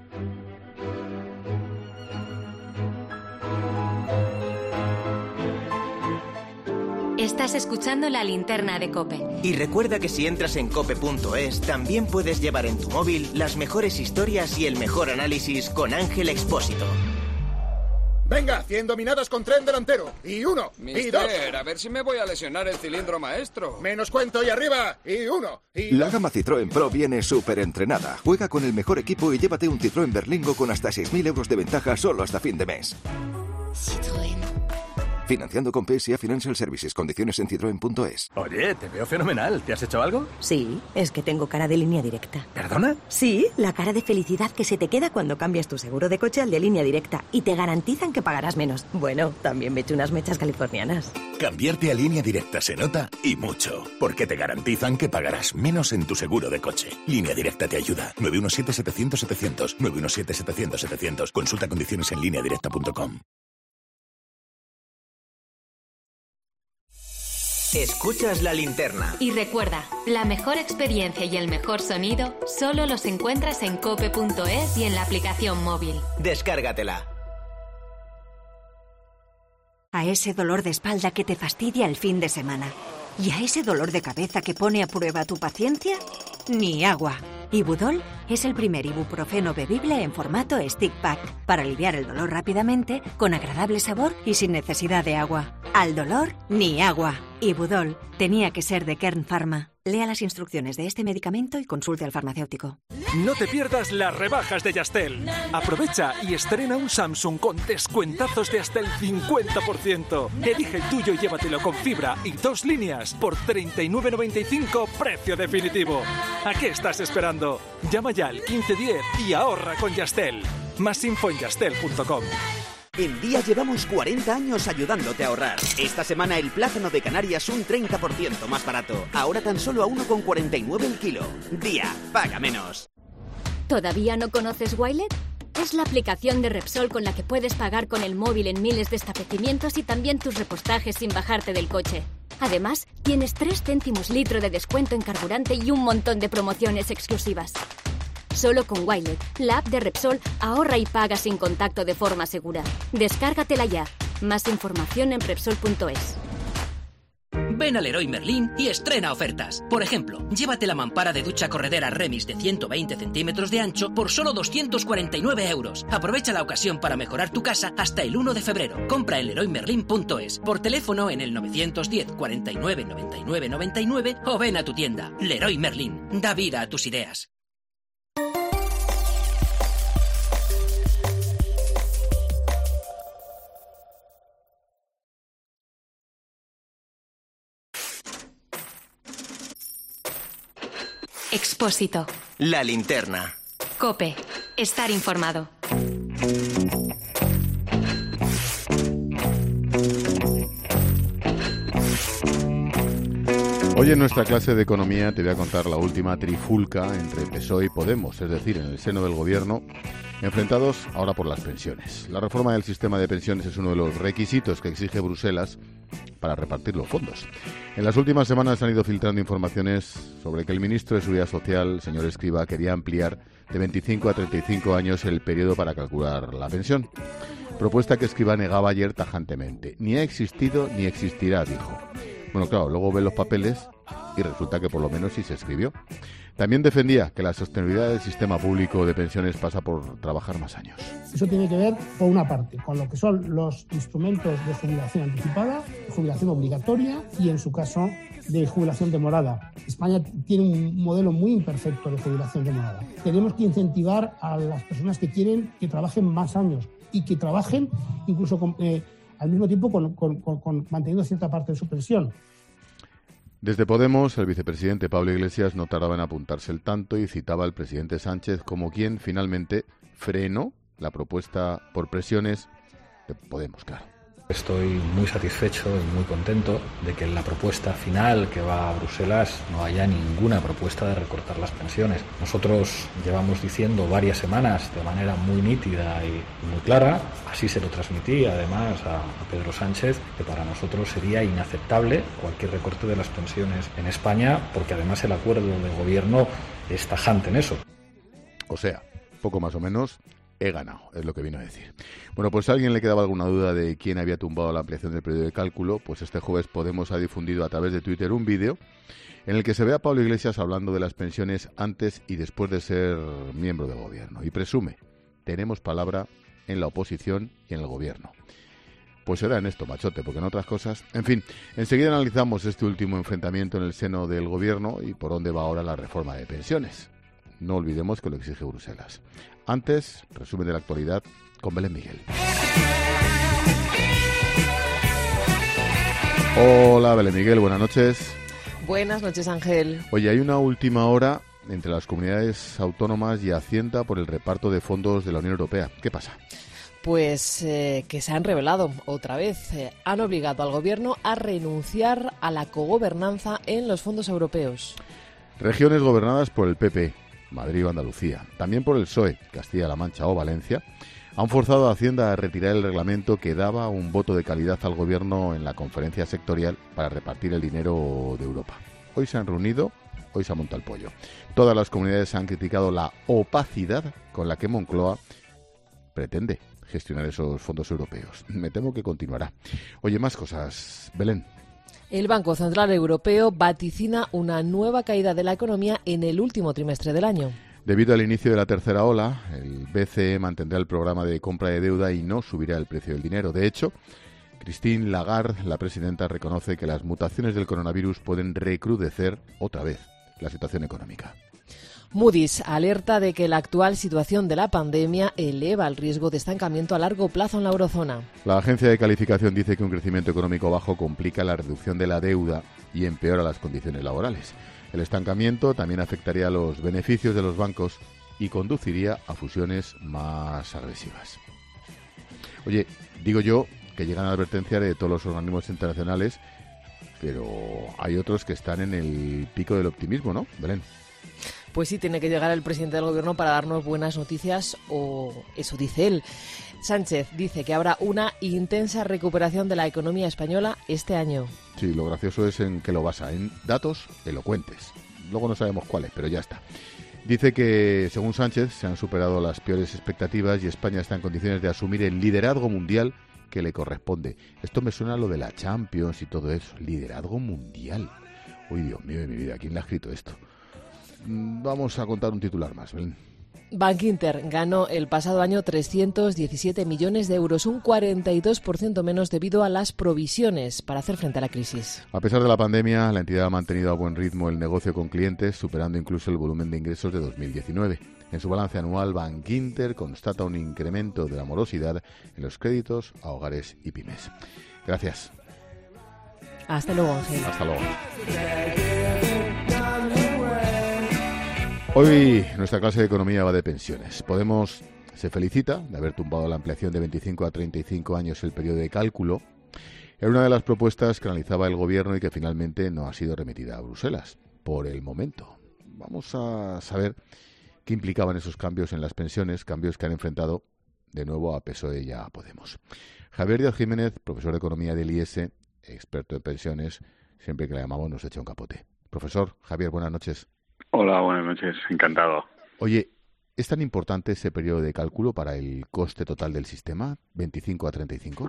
Estás escuchando La Linterna de COPE. Y recuerda que si entras en cope punto es, también puedes llevar en tu móvil las mejores historias y el mejor análisis con Ángel Expósito. Venga, cien dominadas con tren delantero. Y uno, Mister, y dos. a ver si me voy a lesionar el cilindro maestro. Menos cuento y arriba. Y uno, y La gama Citroën Pro viene súper entrenada. Juega con el mejor equipo y llévate un Citroën Berlingo con hasta seis mil euros de ventaja solo hasta fin de mes. Citroën. Financiando con P S A Financial Services. Condiciones en citroen punto es. Oye, te veo fenomenal. ¿Te has hecho algo? Sí, es que tengo cara de Línea Directa. ¿Perdona? Sí, la cara de felicidad que se te queda cuando cambias tu seguro de coche al de Línea Directa y te garantizan que pagarás menos. Bueno, también me echo unas mechas californianas. Cambiarte a Línea Directa se nota y mucho, porque te garantizan que pagarás menos en tu seguro de coche. Línea Directa te ayuda. nueve uno siete, setecientos, setecientos. nueve uno siete, setecientos, setecientos. Consulta condiciones en línea directa punto com. Escuchas La Linterna. Y recuerda, la mejor experiencia y el mejor sonido solo los encuentras en cope punto es y en la aplicación móvil. Descárgatela. A ese dolor de espalda que te fastidia el fin de semana y a ese dolor de cabeza que pone a prueba tu paciencia, ni agua. Ibudol es el primer ibuprofeno bebible en formato stick pack para aliviar el dolor rápidamente, con agradable sabor y sin necesidad de agua. Al dolor, ni agua. Ibudol tenía que ser de Kern Pharma. Lea las instrucciones de este medicamento y consulte al farmacéutico. No te pierdas las rebajas de Yastel. Aprovecha y estrena un Samsung con descuentazos de hasta el cincuenta por ciento. Elige el tuyo y llévatelo con fibra y dos líneas por treinta y nueve noventa y cinco, precio definitivo. ¿A qué estás esperando? Llama ya al quince diez y ahorra con Yastel. Más info en yastel punto com. En Día llevamos cuarenta años ayudándote a ahorrar. Esta semana el plátano de Canarias un treinta por ciento más barato. Ahora tan solo a uno con cuarenta y nueve el kilo. Día, paga menos. ¿Todavía no conoces Wilet? Es la aplicación de Repsol con la que puedes pagar con el móvil en miles de establecimientos y también tus repostajes sin bajarte del coche. Además, tienes tres céntimos litro de descuento en carburante y un montón de promociones exclusivas. Solo con Wilet, la app de Repsol, ahorra y paga sin contacto de forma segura. Descárgatela ya. Más información en Repsol punto es. Ven al Leroy Merlin y estrena ofertas. Por ejemplo, llévate la mampara de ducha corredera Remis de ciento veinte centímetros de ancho por solo doscientos cuarenta y nueve euros. Aprovecha la ocasión para mejorar tu casa hasta el uno de febrero. Compra en leroy merlin punto es, por teléfono en el novecientos diez, cuarenta y nueve, noventa y nueve, noventa y nueve o ven a tu tienda. Leroy Merlin, da vida a tus ideas. Expósito. La Linterna. COPE. Estar informado. Hoy en nuestra clase de economía te voy a contar la última trifulca entre P S O E y Podemos, es decir, en el seno del gobierno, enfrentados ahora por las pensiones. La reforma del sistema de pensiones es uno de los requisitos que exige Bruselas para repartir los fondos. En las últimas semanas han ido filtrando informaciones sobre que el ministro de Seguridad Social, señor Escrivá, quería ampliar de veinticinco a treinta y cinco años el periodo para calcular la pensión. Propuesta que Escrivá negaba ayer tajantemente. Ni ha existido ni existirá, dijo. Bueno, claro, luego ven los papeles y resulta que por lo menos sí se escribió. También defendía que la sostenibilidad del sistema público de pensiones pasa por trabajar más años. Eso tiene que ver, por una parte, con lo que son los instrumentos de jubilación anticipada, jubilación obligatoria y, en su caso, de jubilación demorada. España tiene un modelo muy imperfecto de jubilación demorada. Tenemos que incentivar a las personas que quieren que trabajen más años y que trabajen incluso con, eh, al mismo tiempo con, con, con, con manteniendo cierta parte de su pensión. Desde Podemos, el vicepresidente Pablo Iglesias no tardaba en apuntarse el tanto y citaba al presidente Sánchez como quien finalmente frenó la propuesta por presiones de Podemos, claro. Estoy muy satisfecho y muy contento de que en la propuesta final que va a Bruselas no haya ninguna propuesta de recortar las pensiones. Nosotros llevamos diciendo varias semanas de manera muy nítida y muy clara, así se lo transmití además a, a Pedro Sánchez, que para nosotros sería inaceptable cualquier recorte de las pensiones en España, porque además el acuerdo de gobierno es tajante en eso. O sea, poco más o menos, he ganado, es lo que vino a decir. Bueno, pues si a alguien le quedaba alguna duda de quién había tumbado la ampliación del periodo de cálculo, pues este jueves Podemos ha difundido a través de Twitter un vídeo en el que se ve a Pablo Iglesias hablando de las pensiones antes y después de ser miembro del gobierno. Y presume, tenemos palabra en la oposición y en el gobierno. Pues será en esto, machote, porque en otras cosas... En fin, enseguida analizamos este último enfrentamiento en el seno del gobierno y por dónde va ahora la reforma de pensiones. No olvidemos que lo exige Bruselas. Antes, resumen de la actualidad con Belén Miguel. Hola, Belén Miguel, buenas noches. Buenas noches, Ángel. Oye, hay una última hora entre las comunidades autónomas y Hacienda por el reparto de fondos de la Unión Europea. ¿Qué pasa? Pues eh, que se han revelado otra vez. Eh, han obligado al Gobierno a renunciar a la cogobernanza en los fondos europeos. Regiones gobernadas por el P P, Madrid o Andalucía, también por el P S O E, Castilla-La Mancha o Valencia, han forzado a Hacienda a retirar el reglamento que daba un voto de calidad al Gobierno en la conferencia sectorial para repartir el dinero de Europa. Hoy se han reunido, hoy se ha montado el pollo. Todas las comunidades han criticado la opacidad con la que Moncloa pretende gestionar esos fondos europeos. Me temo que continuará. Oye, más cosas. Belén. El Banco Central Europeo vaticina una nueva caída de la economía en el último trimestre del año. Debido al inicio de la tercera ola, el B C E mantendrá el programa de compra de deuda y no subirá el precio del dinero. De hecho, Christine Lagarde, la presidenta, reconoce que las mutaciones del coronavirus pueden recrudecer otra vez la situación económica. Moody's alerta de que la actual situación de la pandemia eleva el riesgo de estancamiento a largo plazo en la eurozona. La agencia de calificación dice que un crecimiento económico bajo complica la reducción de la deuda y empeora las condiciones laborales. El estancamiento también afectaría a los beneficios de los bancos y conduciría a fusiones más agresivas. Oye, digo yo que llegan advertencias de todos los organismos internacionales, pero hay otros que están en el pico del optimismo, ¿no, Belén? Pues sí, tiene que llegar el presidente del gobierno para darnos buenas noticias, o eso dice él. Sánchez dice que habrá una intensa recuperación de la economía española este año. Sí, lo gracioso es en que lo basa en datos elocuentes. Luego no sabemos cuáles, pero ya está. Dice que, según Sánchez, se han superado las peores expectativas y España está en condiciones de asumir el liderazgo mundial que le corresponde. Esto me suena a lo de la Champions y todo eso. Liderazgo mundial. Uy, Dios mío de mi vida, ¿quién le ha escrito esto? Vamos a contar un titular más, Belén. Bankinter ganó el pasado año trescientos diecisiete millones de euros, un cuarenta y dos por ciento menos debido a las provisiones para hacer frente a la crisis. A pesar de la pandemia, la entidad ha mantenido a buen ritmo el negocio con clientes, superando incluso el volumen de ingresos de dos mil diecinueve. En su balance anual, Bankinter constata un incremento de la morosidad en los créditos a hogares y pymes. Gracias. Hasta luego, Ángel. Hasta luego. Hoy nuestra clase de economía va de pensiones. Podemos se felicita de haber tumbado la ampliación de veinticinco a treinta y cinco años el periodo de cálculo. Era una de las propuestas que analizaba el gobierno y que finalmente no ha sido remitida a Bruselas, por el momento. Vamos a saber qué implicaban esos cambios en las pensiones, cambios que han enfrentado de nuevo a P S O E y a Podemos. Javier Díaz Jiménez, profesor de Economía del I E S, experto en pensiones, siempre que la llamamos nos echa un capote. Profesor, Javier, buenas noches. Hola, buenas noches, encantado. Oye, ¿es tan importante ese periodo de cálculo para el coste total del sistema, veinticinco a treinta y cinco?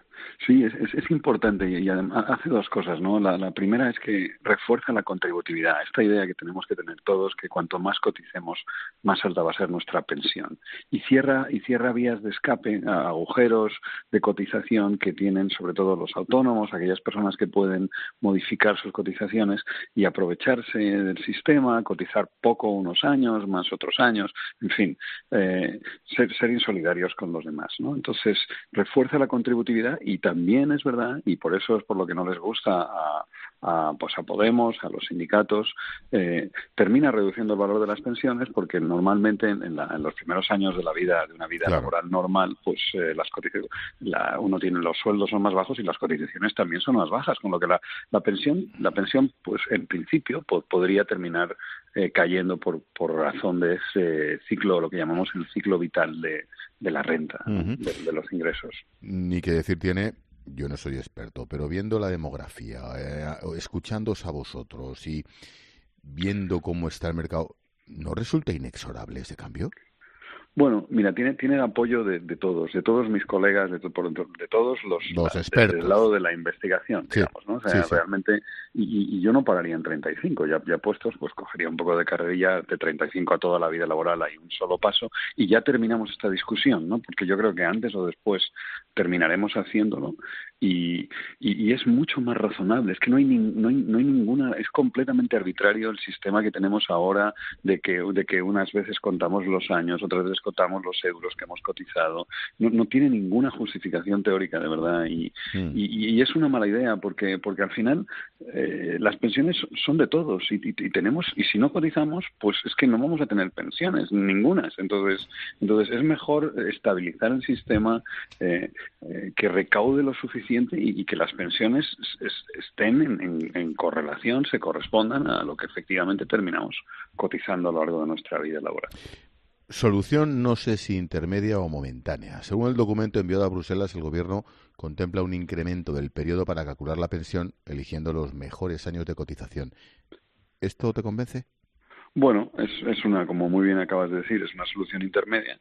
Sí, es, es, es importante y, y además hace dos cosas, ¿no? La, la primera es que refuerza la contributividad, esta idea que tenemos que tener todos, que cuanto más coticemos, más alta va a ser nuestra pensión. Y cierra, y cierra vías de escape, agujeros de cotización que tienen sobre todo los autónomos, aquellas personas que pueden modificar sus cotizaciones y aprovecharse del sistema, cotizar poco unos años, más otros años, en fin, eh, ser, ser insolidarios con los demás, ¿no? Entonces, refuerza la contributividad y también es verdad, y por eso es por lo que no les gusta a, a, pues a Podemos, a los sindicatos, eh, termina reduciendo el valor de las pensiones porque normalmente en, en, la, en los primeros años de la vida, de una vida claro. laboral normal, pues eh, las cotizaciones, la, uno tiene los sueldos son más bajos y las cotizaciones también son más bajas, con lo que la, la pensión, la pensión, pues en principio po- podría terminar eh, cayendo por, por razón de ese ciclo, lo que llamamos el ciclo vital de, de la renta, uh-huh. de, de los ingresos. Ni que decir tiene. Yo no soy experto, pero viendo la demografía, eh, escuchándoos a vosotros y viendo cómo está el mercado, ¿no resulta inexorable ese cambio? Bueno, mira, tiene tiene el apoyo de, de todos, de todos mis colegas, de, de todos los, los expertos. Del lado de la investigación, sí, digamos, ¿no? O sea, sí, sí. realmente, y, y yo no pararía en treinta y cinco, ya, ya puestos, pues cogería un poco de carrerilla de treinta y cinco a toda la vida laboral, hay un solo paso, y ya terminamos esta discusión, ¿no? Porque yo creo que antes o después terminaremos haciéndolo, y, y, y es mucho más razonable, es que no hay, ni, no hay no hay ninguna, es completamente arbitrario el sistema que tenemos ahora de que de que unas veces contamos los años, otras veces contamos los euros que hemos cotizado, no, no tiene ninguna justificación teórica de verdad y, mm. y, y es una mala idea porque porque al final eh, las pensiones son de todos y, y, y tenemos y si no cotizamos pues es que no vamos a tener pensiones ningunas, entonces entonces es mejor estabilizar el sistema, eh, eh, que recaude lo suficiente y, y que las pensiones es, estén en, en, en correlación, se correspondan a lo que efectivamente terminamos cotizando a lo largo de nuestra vida laboral. Solución no sé si intermedia o momentánea. Según el documento enviado a Bruselas, el Gobierno contempla un incremento del periodo para calcular la pensión, eligiendo los mejores años de cotización. ¿Esto te convence? Bueno, es, es una, como muy bien acabas de decir, es una solución intermedia.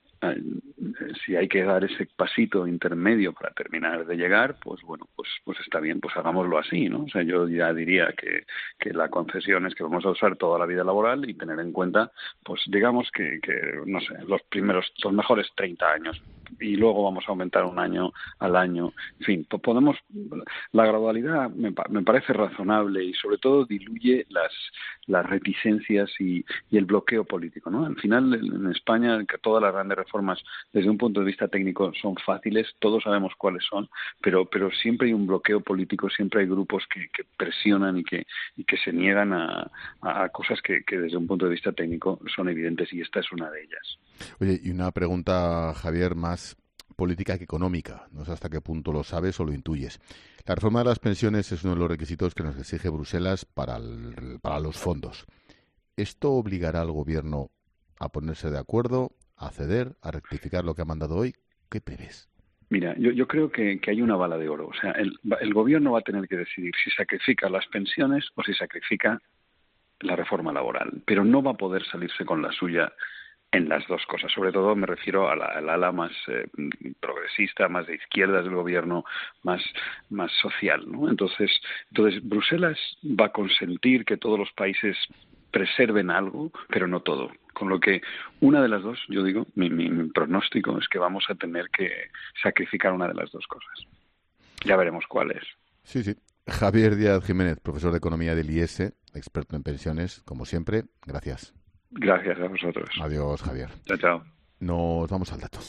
Si hay que dar ese pasito intermedio para terminar de llegar, pues bueno, pues pues está bien, pues hagámoslo así, ¿no? O sea, yo ya diría que, que la concesión es que vamos a usar toda la vida laboral y tener en cuenta, pues digamos que, que no sé, los primeros, los mejores treinta años y luego vamos a aumentar un año al año. En fin, podemos, la gradualidad me, me parece razonable y sobre todo diluye las las reticencias y, y el bloqueo político, ¿no? Al final, en España, que todas las grandes reformas, desde un punto de vista técnico, son fáciles, todos sabemos cuáles son, pero pero siempre hay un bloqueo político, siempre hay grupos que, que presionan y que y que se niegan a, a cosas que, que desde un punto de vista técnico son evidentes y esta es una de ellas. Oye, y una pregunta, Javier, más política que económica. No sé hasta qué punto lo sabes o lo intuyes. La reforma de las pensiones es uno de los requisitos que nos exige Bruselas para, el, para los fondos. ¿Esto obligará al Gobierno a ponerse de acuerdo, a ceder, a rectificar lo que ha mandado hoy? ¿Qué prevés? Mira, yo, yo creo que, que hay una bala de oro. O sea, el, el Gobierno va a tener que decidir si sacrifica las pensiones o si sacrifica la reforma laboral. Pero no va a poder salirse con la suya en las dos cosas. Sobre todo me refiero a la, al ala más eh, progresista, más de izquierdas del gobierno, más más social, ¿no? Entonces, entonces Bruselas va a consentir que todos los países preserven algo, pero no todo. Con lo que una de las dos, yo digo, mi, mi, mi pronóstico es que vamos a tener que sacrificar una de las dos cosas. Ya veremos cuál es. Sí, sí. Javier Díaz Jiménez, profesor de Economía del I E S, experto en pensiones, como siempre. Gracias. Gracias a vosotros. Adiós, Javier. Chao, chao. Nos vamos al dato.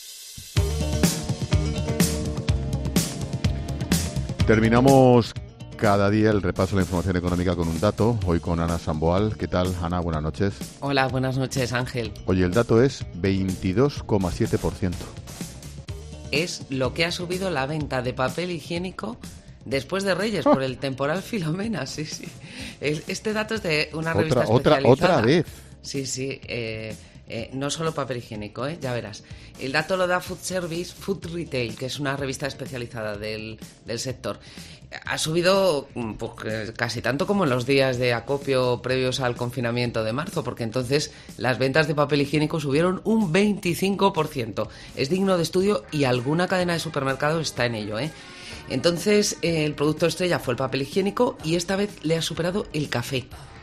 Terminamos Cada día el repaso de la información económica con un dato. Hoy con Ana Samboal. ¿Qué tal, Ana? Buenas noches. Hola, buenas noches, Ángel. Oye, el dato es veintidós coma siete por ciento. Es lo que ha subido la venta de papel higiénico después de Reyes por el temporal Filomena. Sí, sí. Este dato es de una revista otra, especializada. Otra, otra vez. Sí, sí. Eh, eh, no solo papel higiénico, ¿eh? Ya verás. El dato lo da Food Service, Food Retail, que es una revista especializada del, del sector. Ha subido pues, casi tanto como en los días de acopio previos al confinamiento de marzo, porque entonces las ventas de papel higiénico subieron un veinticinco por ciento. Es digno de estudio y alguna cadena de supermercados está en ello, ¿eh? Entonces, eh, el producto estrella fue el papel higiénico y esta vez le ha superado el café.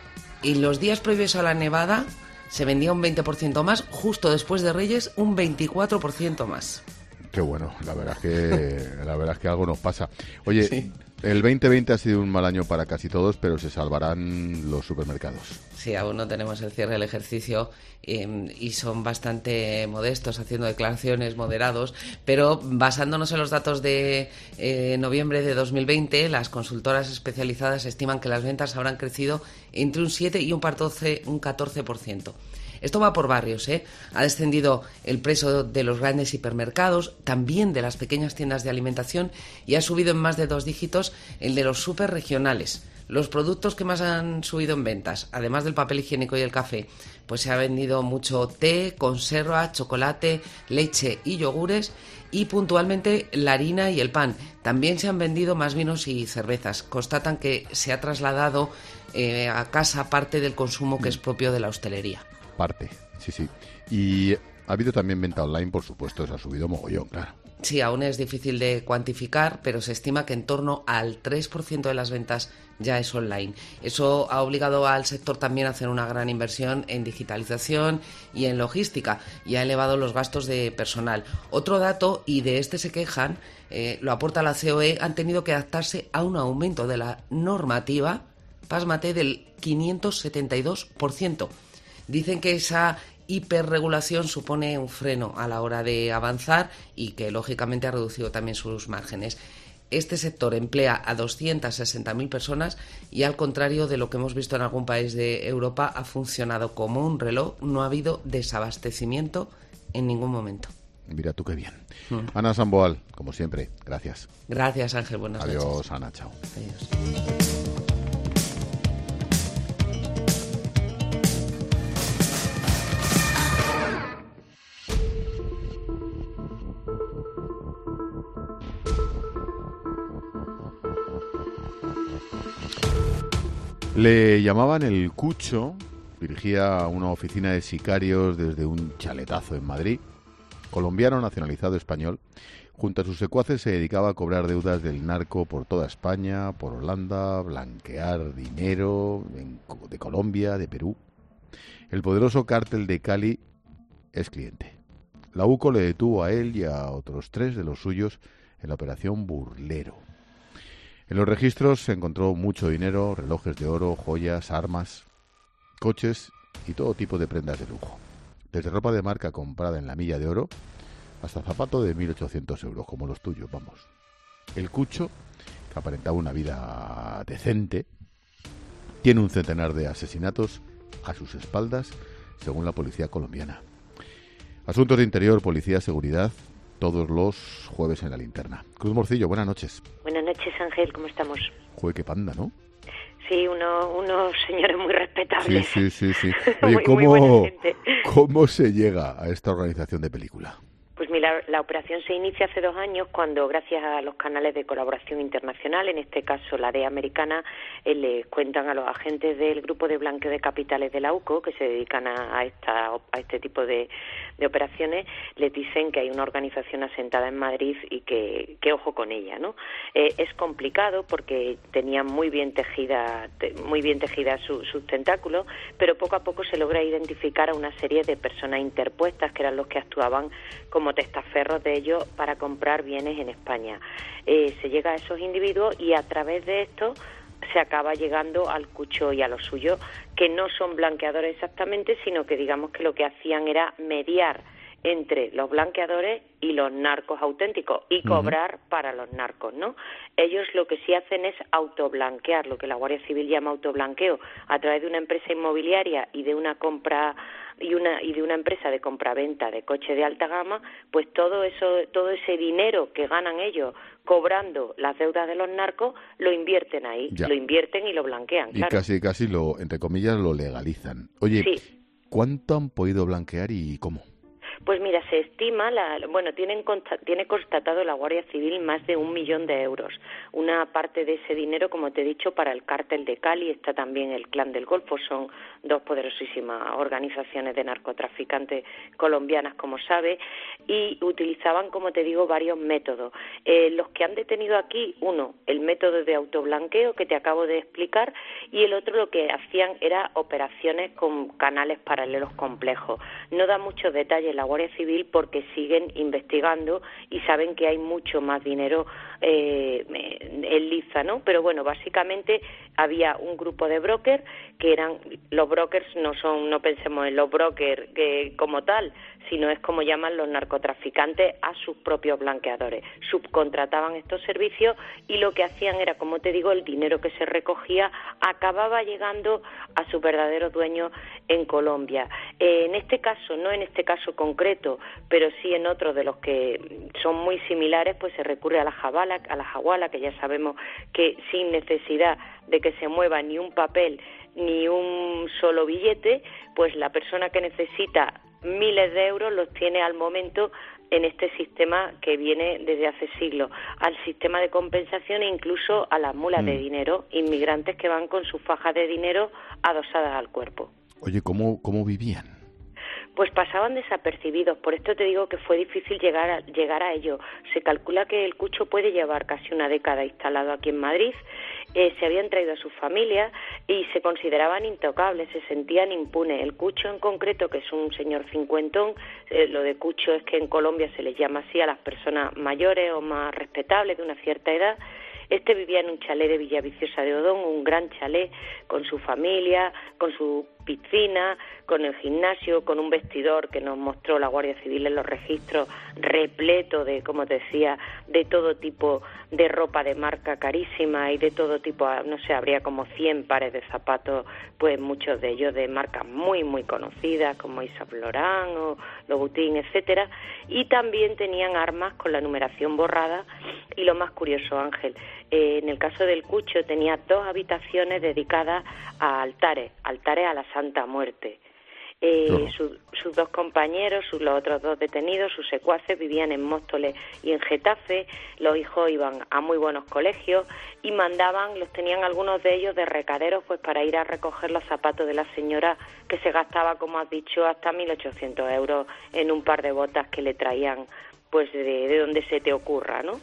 En los días previos a la nevada se vendía un veinte por ciento más, justo después de Reyes un veinticuatro por ciento más. Qué bueno, la verdad es que, la verdad es que algo nos pasa. Oye, sí. El veinte veinte ha sido un mal año para casi todos, pero se salvarán los supermercados. Sí, aún no tenemos el cierre del ejercicio eh, y son bastante modestos, haciendo declaraciones moderados, pero basándonos en los datos de eh, noviembre de dos mil veinte, las consultoras especializadas estiman que las ventas habrán crecido entre un siete y un catorce por ciento. Esto va por barrios, ¿eh? Ha descendido el precio de los grandes hipermercados, también de las pequeñas tiendas de alimentación, y ha subido en más de dos dígitos el de los superregionales. Los productos que más han subido en ventas, además del papel higiénico y el café, pues se ha vendido mucho té, conserva, chocolate, leche y yogures, y puntualmente la harina y el pan. También se han vendido más vinos y cervezas. Constatan que se ha trasladado eh, a casa parte del consumo que es propio de la hostelería. Parte, sí, sí. Y ha habido también venta online, por supuesto, eso ha subido mogollón, claro. Sí, aún es difícil de cuantificar, pero se estima que en torno al tres por ciento de las ventas ya es online. Eso ha obligado al sector también a hacer una gran inversión en digitalización y en logística, y ha elevado los gastos de personal. Otro dato, y de este se quejan, eh, lo aporta la C O E, han tenido que adaptarse a un aumento de la normativa, pásmate, del quinientos setenta y dos por ciento. Dicen que esa hiperregulación supone un freno a la hora de avanzar y que, lógicamente, ha reducido también sus márgenes. Este sector emplea a doscientas sesenta mil personas y, al contrario de lo que hemos visto en algún país de Europa, ha funcionado como un reloj. No ha habido desabastecimiento en ningún momento. Mira tú qué bien. Mm. Ana Samboal, como siempre, gracias. Gracias, Ángel. Buenas Adiós, noches. Adiós, Ana. Chao. Adiós. Le llamaban el Cucho, dirigía una oficina de sicarios desde un chaletazo en Madrid. Colombiano nacionalizado español, junto a sus secuaces se dedicaba a cobrar deudas del narco por toda España, por Holanda, blanquear dinero en, de Colombia, de Perú. El poderoso cártel de Cali es cliente. La U C O le detuvo a él y a otros tres de los suyos en la operación Burlero. En los registros se encontró mucho dinero, relojes de oro, joyas, armas, coches y todo tipo de prendas de lujo. Desde ropa de marca comprada en la Milla de Oro hasta zapatos de mil ochocientos euros, como los tuyos, vamos. El Cucho, que aparentaba una vida decente, tiene un centenar de asesinatos a sus espaldas, según la policía colombiana. Asuntos de Interior, Policía, Seguridad, todos los jueves en la linterna. Cruz Morcillo, buenas noches. Buenas noches, Ángel, ¿cómo estamos? Joder, qué panda, ¿no? Sí, uno, unos señores muy respetables. Sí, sí, sí, sí. Oye, muy, ¿cómo, muy buena gente. ¿cómo se llega a esta organización de película? Pues mira, la operación se inicia hace dos años cuando, gracias a los canales de colaboración internacional, en este caso la D E A americana, eh, les cuentan a los agentes del grupo de blanqueo de capitales de la U C O, que se dedican a, a, esta, a este tipo de, de operaciones, les dicen que hay una organización asentada en Madrid y que, que ojo con ella, ¿no? Eh, es complicado porque tenían muy bien tejida, te, muy bien tejida su, sus tentáculos, pero poco a poco se logra identificar a una serie de personas interpuestas que eran los que actuaban como testaferros de ellos para comprar bienes en España. Eh, se llega a esos individuos y a través de esto se acaba llegando al Cucho y a los suyos, que no son blanqueadores exactamente, sino que digamos que lo que hacían era mediar entre los blanqueadores y los narcos auténticos y cobrar uh-huh. para los narcos, ¿no? Ellos lo que sí hacen es autoblanquear, lo que la Guardia Civil llama autoblanqueo, a través de una empresa inmobiliaria y de una compra y una y de una empresa de compraventa de coches de alta gama, pues todo eso todo ese dinero que ganan ellos cobrando las deudas de los narcos lo invierten ahí, ya. lo invierten y lo blanquean. Y claro. casi casi lo, entre comillas, lo legalizan. Oye, sí. ¿cuánto han podido blanquear y cómo? Pues mira, se estima, la, bueno, tienen, tiene constatado la Guardia Civil más de un millón de euros. Una parte de ese dinero, como te he dicho, para el cártel de Cali, está también el Clan del Golfo, son dos poderosísimas organizaciones de narcotraficantes colombianas, como sabes, y utilizaban, como te digo, varios métodos. Eh, los que han detenido aquí, uno, el método de autoblanqueo que te acabo de explicar, y el otro lo que hacían era operaciones con canales paralelos complejos. No da muchos detalles la Guardia Civil porque siguen investigando y saben que hay mucho más dinero eh, en liza, ¿no? Pero bueno, básicamente había un grupo de brokers que eran, los brokers no son, no pensemos en los brokers que, como tal, sino es como llaman los narcotraficantes a sus propios blanqueadores. Subcontrataban estos servicios y lo que hacían era, como te digo, el dinero que se recogía acababa llegando a sus verdaderos dueños en Colombia. Eh, en este caso, no en este caso concreto, pero sí en otros de los que son muy similares, pues se recurre a la jabala, a la jawala, que ya sabemos que sin necesidad de que se mueva ni un papel ni un solo billete, pues la persona que necesita miles de euros los tiene al momento en este sistema que viene desde hace siglos, al sistema de compensación e incluso a las mulas mm. de dinero, inmigrantes que van con sus fajas de dinero adosadas al cuerpo. Oye, ¿cómo, cómo vivían? Pues pasaban desapercibidos, por esto te digo que fue difícil llegar a, llegar a ello. Se calcula que el Cucho puede llevar casi una década instalado aquí en Madrid. Eh, se habían traído a sus familias y se consideraban intocables, se sentían impunes. El Cucho en concreto, que es un señor cincuentón, eh, lo de Cucho es que en Colombia se les llama así a las personas mayores o más respetables de una cierta edad. Este vivía en un chalet de Villaviciosa de Odón, un gran chalet con su familia, con su piscina, con el gimnasio, con un vestidor que nos mostró la Guardia Civil en los registros, repleto de, como te decía, de todo tipo de ropa de marca carísima y de todo tipo, no sé, habría como cien pares de zapatos, pues muchos de ellos de marcas muy, muy conocidas, como Yves Saint Laurent o Louboutin, etcétera, y también tenían armas con la numeración borrada, y lo más curioso, Ángel, eh, en el caso del Cucho tenía dos habitaciones dedicadas a altares, altares a la Santa Muerte. Eh, no. su, sus dos compañeros, sus, los otros dos detenidos, sus secuaces, vivían en Móstoles y en Getafe. Los hijos iban a muy buenos colegios y mandaban, los tenían algunos de ellos de recaderos, pues para ir a recoger los zapatos de la señora, que se gastaba, como has dicho, hasta mil ochocientos euros en un par de botas que le traían, pues de, de donde se te ocurra, ¿no?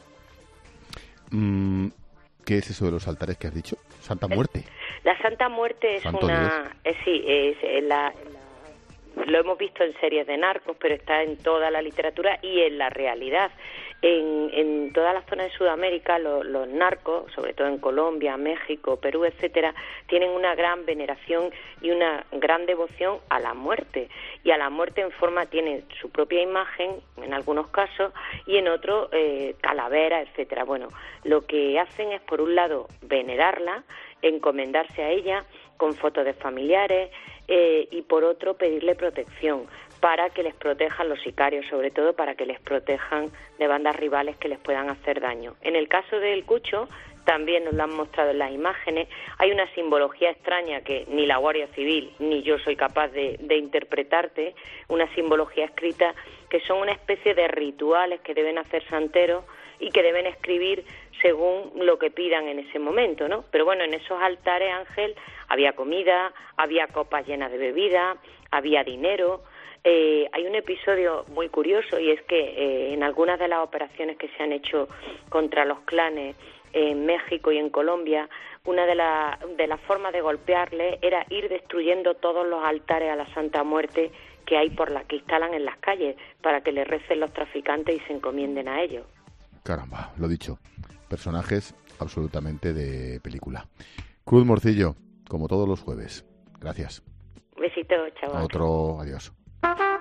Mm, ¿qué es eso de los altares que has dicho? Santa Muerte. La Santa Muerte es Santo una... Eh, sí, es en la, la, lo hemos visto en series de narcos, pero está en toda la literatura y en la realidad. En, en toda la zona de Sudamérica, lo, los narcos, sobre todo en Colombia, México, Perú, etcétera, tienen una gran veneración y una gran devoción a la muerte. Y a la muerte en forma, tiene su propia imagen, en algunos casos, y en otros, eh, calavera, etcétera. Bueno, lo que hacen es, por un lado, venerarla, encomendarse a ella con fotos de familiares, eh, y por otro, pedirle protección, para que les protejan los sicarios, sobre todo para que les protejan de bandas rivales que les puedan hacer daño. En el caso del Cucho, también nos lo han mostrado en las imágenes, hay una simbología extraña que ni la Guardia Civil ni yo soy capaz de, de interpretarte, una simbología escrita que son una especie de rituales que deben hacer santeros y que deben escribir según lo que pidan en ese momento, ¿no? Pero bueno, en esos altares, Ángel, había comida, había copas llenas de bebida, había dinero. Eh, hay un episodio muy curioso y es que eh, en algunas de las operaciones que se han hecho contra los clanes en México y en Colombia, una de, la, de las formas de golpearle era ir destruyendo todos los altares a la Santa Muerte que hay por las que instalan en las calles para que le recen los traficantes y se encomienden a ellos. Caramba, lo dicho, personajes absolutamente de película. Cruz Morcillo, como todos los jueves. Gracias. Besito, chaval. Otro, adiós.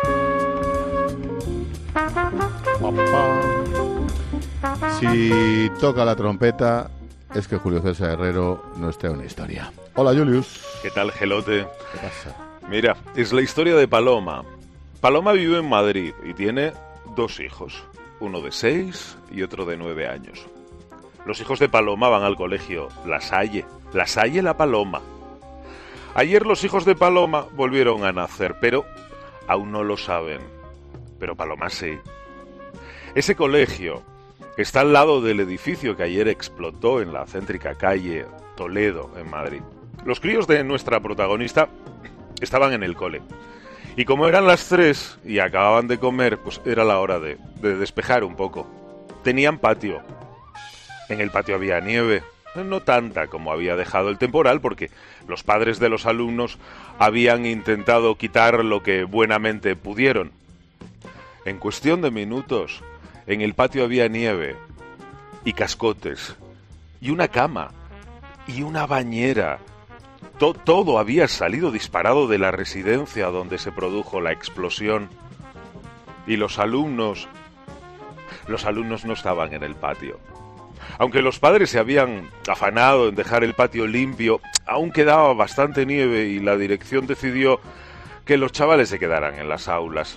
Si toca la trompeta, es que Julio César Herrero nos trae una historia. Hola, Julius. ¿Qué tal, Gelote? ¿Qué pasa? Mira, es la historia de Paloma. Paloma vive en Madrid y tiene dos hijos, uno de seis y otro de nueve años. Los hijos de Paloma van al colegio La Salle, La Salle La Paloma. Ayer los hijos de Paloma volvieron a nacer, pero aún no lo saben. Pero Paloma sí. Ese colegio está al lado del edificio que ayer explotó en la céntrica calle Toledo, en Madrid. Los críos de nuestra protagonista estaban en el cole. Y como eran las tres y acababan de comer, pues era la hora de, de despejar un poco. Tenían patio. En el patio había nieve, no tanta como había dejado el temporal, porque los padres de los alumnos habían intentado quitar lo que buenamente pudieron. En cuestión de minutos, en el patio había nieve y cascotes y una cama y una bañera. To- todo había salido disparado de la residencia donde se produjo la explosión. Y los alumnos... Los alumnos no estaban en el patio. Aunque los padres se habían afanado en dejar el patio limpio, aún quedaba bastante nieve y la dirección decidió que los chavales se quedaran en las aulas.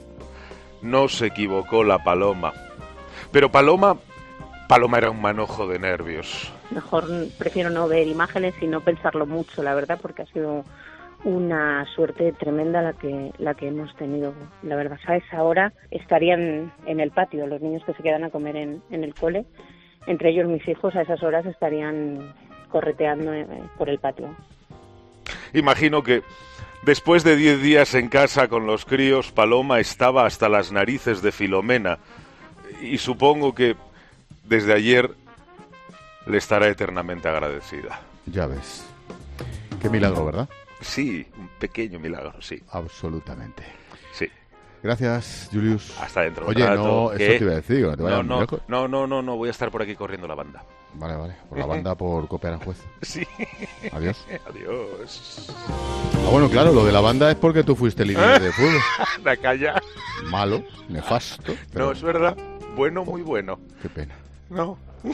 No se equivocó la Paloma. Pero Paloma... Paloma era un manojo de nervios. Mejor prefiero no ver imágenes y no pensarlo mucho, la verdad, porque ha sido una suerte tremenda la que la que hemos tenido. La verdad, a esa hora estarían en el patio los niños que se quedan a comer en, en el cole. Entre ellos mis hijos a esas horas estarían correteando por el patio. Imagino que después de diez días en casa con los críos, Paloma estaba hasta las narices de Filomena. Y supongo que desde ayer le estará eternamente agradecida. Ya ves. Qué milagro, ¿verdad? Sí, un pequeño milagro, sí. Absolutamente. Sí. Gracias, Julius. Hasta dentro. Oye, rato, no, ¿qué? eso te iba a decir. No, te no, no, no, no, no, no, voy a estar por aquí corriendo la banda. Vale, vale. Por la banda, por Cope Aranjuez. Sí. Adiós. Adiós. Ah, bueno, claro, lo de la banda es porque tú fuiste líder de fútbol. La calla. Malo, nefasto. Pero... No, es verdad. Bueno, muy bueno. Qué pena. No.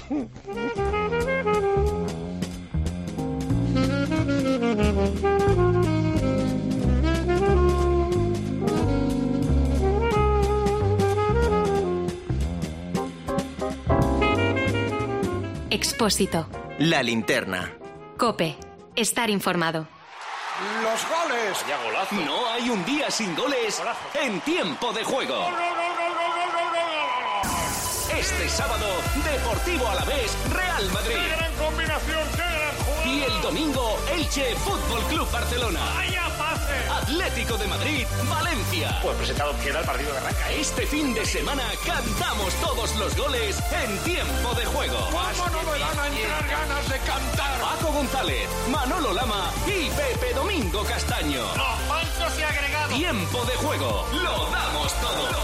Expósito. La linterna. COPE. Estar informado. ¡Los goles! ¡Ya golazo! No hay un día sin goles en Tiempo de Juego. Este sábado, Deportivo Alavés, Real Madrid. ¡Qué gran combinación! ¡Qué gran jugada! Y el domingo, Elche Fútbol Club Barcelona. ¡Vaya pase! Atlético de Madrid, Valencia. Pues presentado queda el partido de arranca. Este fin de semana cantamos todos los goles en Tiempo de Juego. ¿Cómo no me van a entrar ganas de cantar? Paco González, Manolo Lama y Pepe Domingo Castaño. Los falsos y agregados. Tiempo de Juego. Lo damos todo.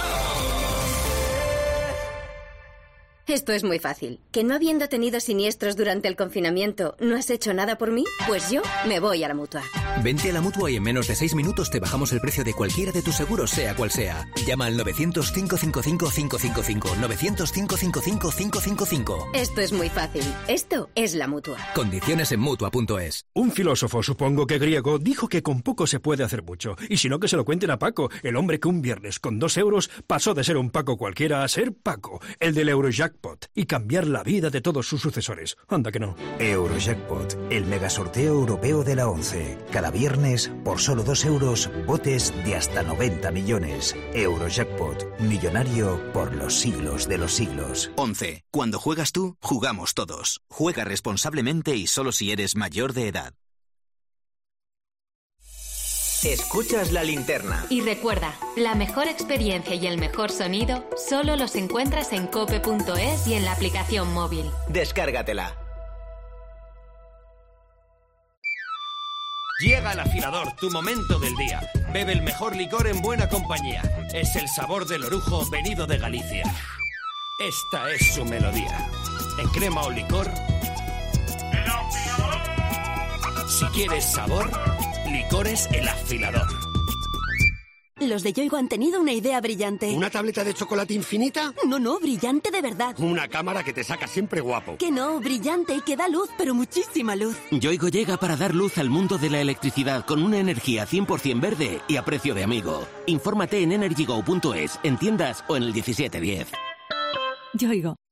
Esto es muy fácil. ¿Que no habiendo tenido siniestros durante el confinamiento, no has hecho nada por mí? Pues yo me voy a la Mutua. Vente a la Mutua y en menos de seis minutos te bajamos el precio de cualquiera de tus seguros, sea cual sea. Llama al novecientos, cinco cinco cinco, cinco cinco cinco. novecientos, cinco cinco cinco, cinco cinco cinco. Esto es muy fácil. Esto es la Mutua. Condiciones en Mutua punto es. Un filósofo, supongo que griego, dijo que con poco se puede hacer mucho. Y si no, que se lo cuenten a Paco, el hombre que un viernes con dos euros pasó de ser un Paco cualquiera a ser Paco, el del Eurojackpot, y cambiar la vida de todos sus sucesores. Anda que no. Eurojackpot, el megasorteo europeo de la ONCE. Cada viernes, por solo dos euros, botes de hasta noventa millones. Eurojackpot, millonario por los siglos de los siglos. ONCE. Cuando juegas tú, jugamos todos. Juega responsablemente y solo si eres mayor de edad. Escuchas la linterna. Y recuerda, la mejor experiencia y el mejor sonido solo los encuentras en cope punto es y en la aplicación móvil. Descárgatela. Llega el afilador, tu momento del día. Bebe el mejor licor en buena compañía. Es el sabor del orujo venido de Galicia. Esta es su melodía. En crema o licor. Si quieres sabor, Licores El Afilador. Los de Yoigo han tenido una idea brillante. ¿Una tableta de chocolate infinita? No, no, brillante de verdad. Una cámara que te saca siempre guapo. Que no, brillante y que da luz, pero muchísima luz. Yoigo llega para dar luz al mundo de la electricidad con una energía cien por ciento verde y a precio de amigo. Infórmate en energygo punto es, en tiendas o en el diecisiete diez. Yoigo.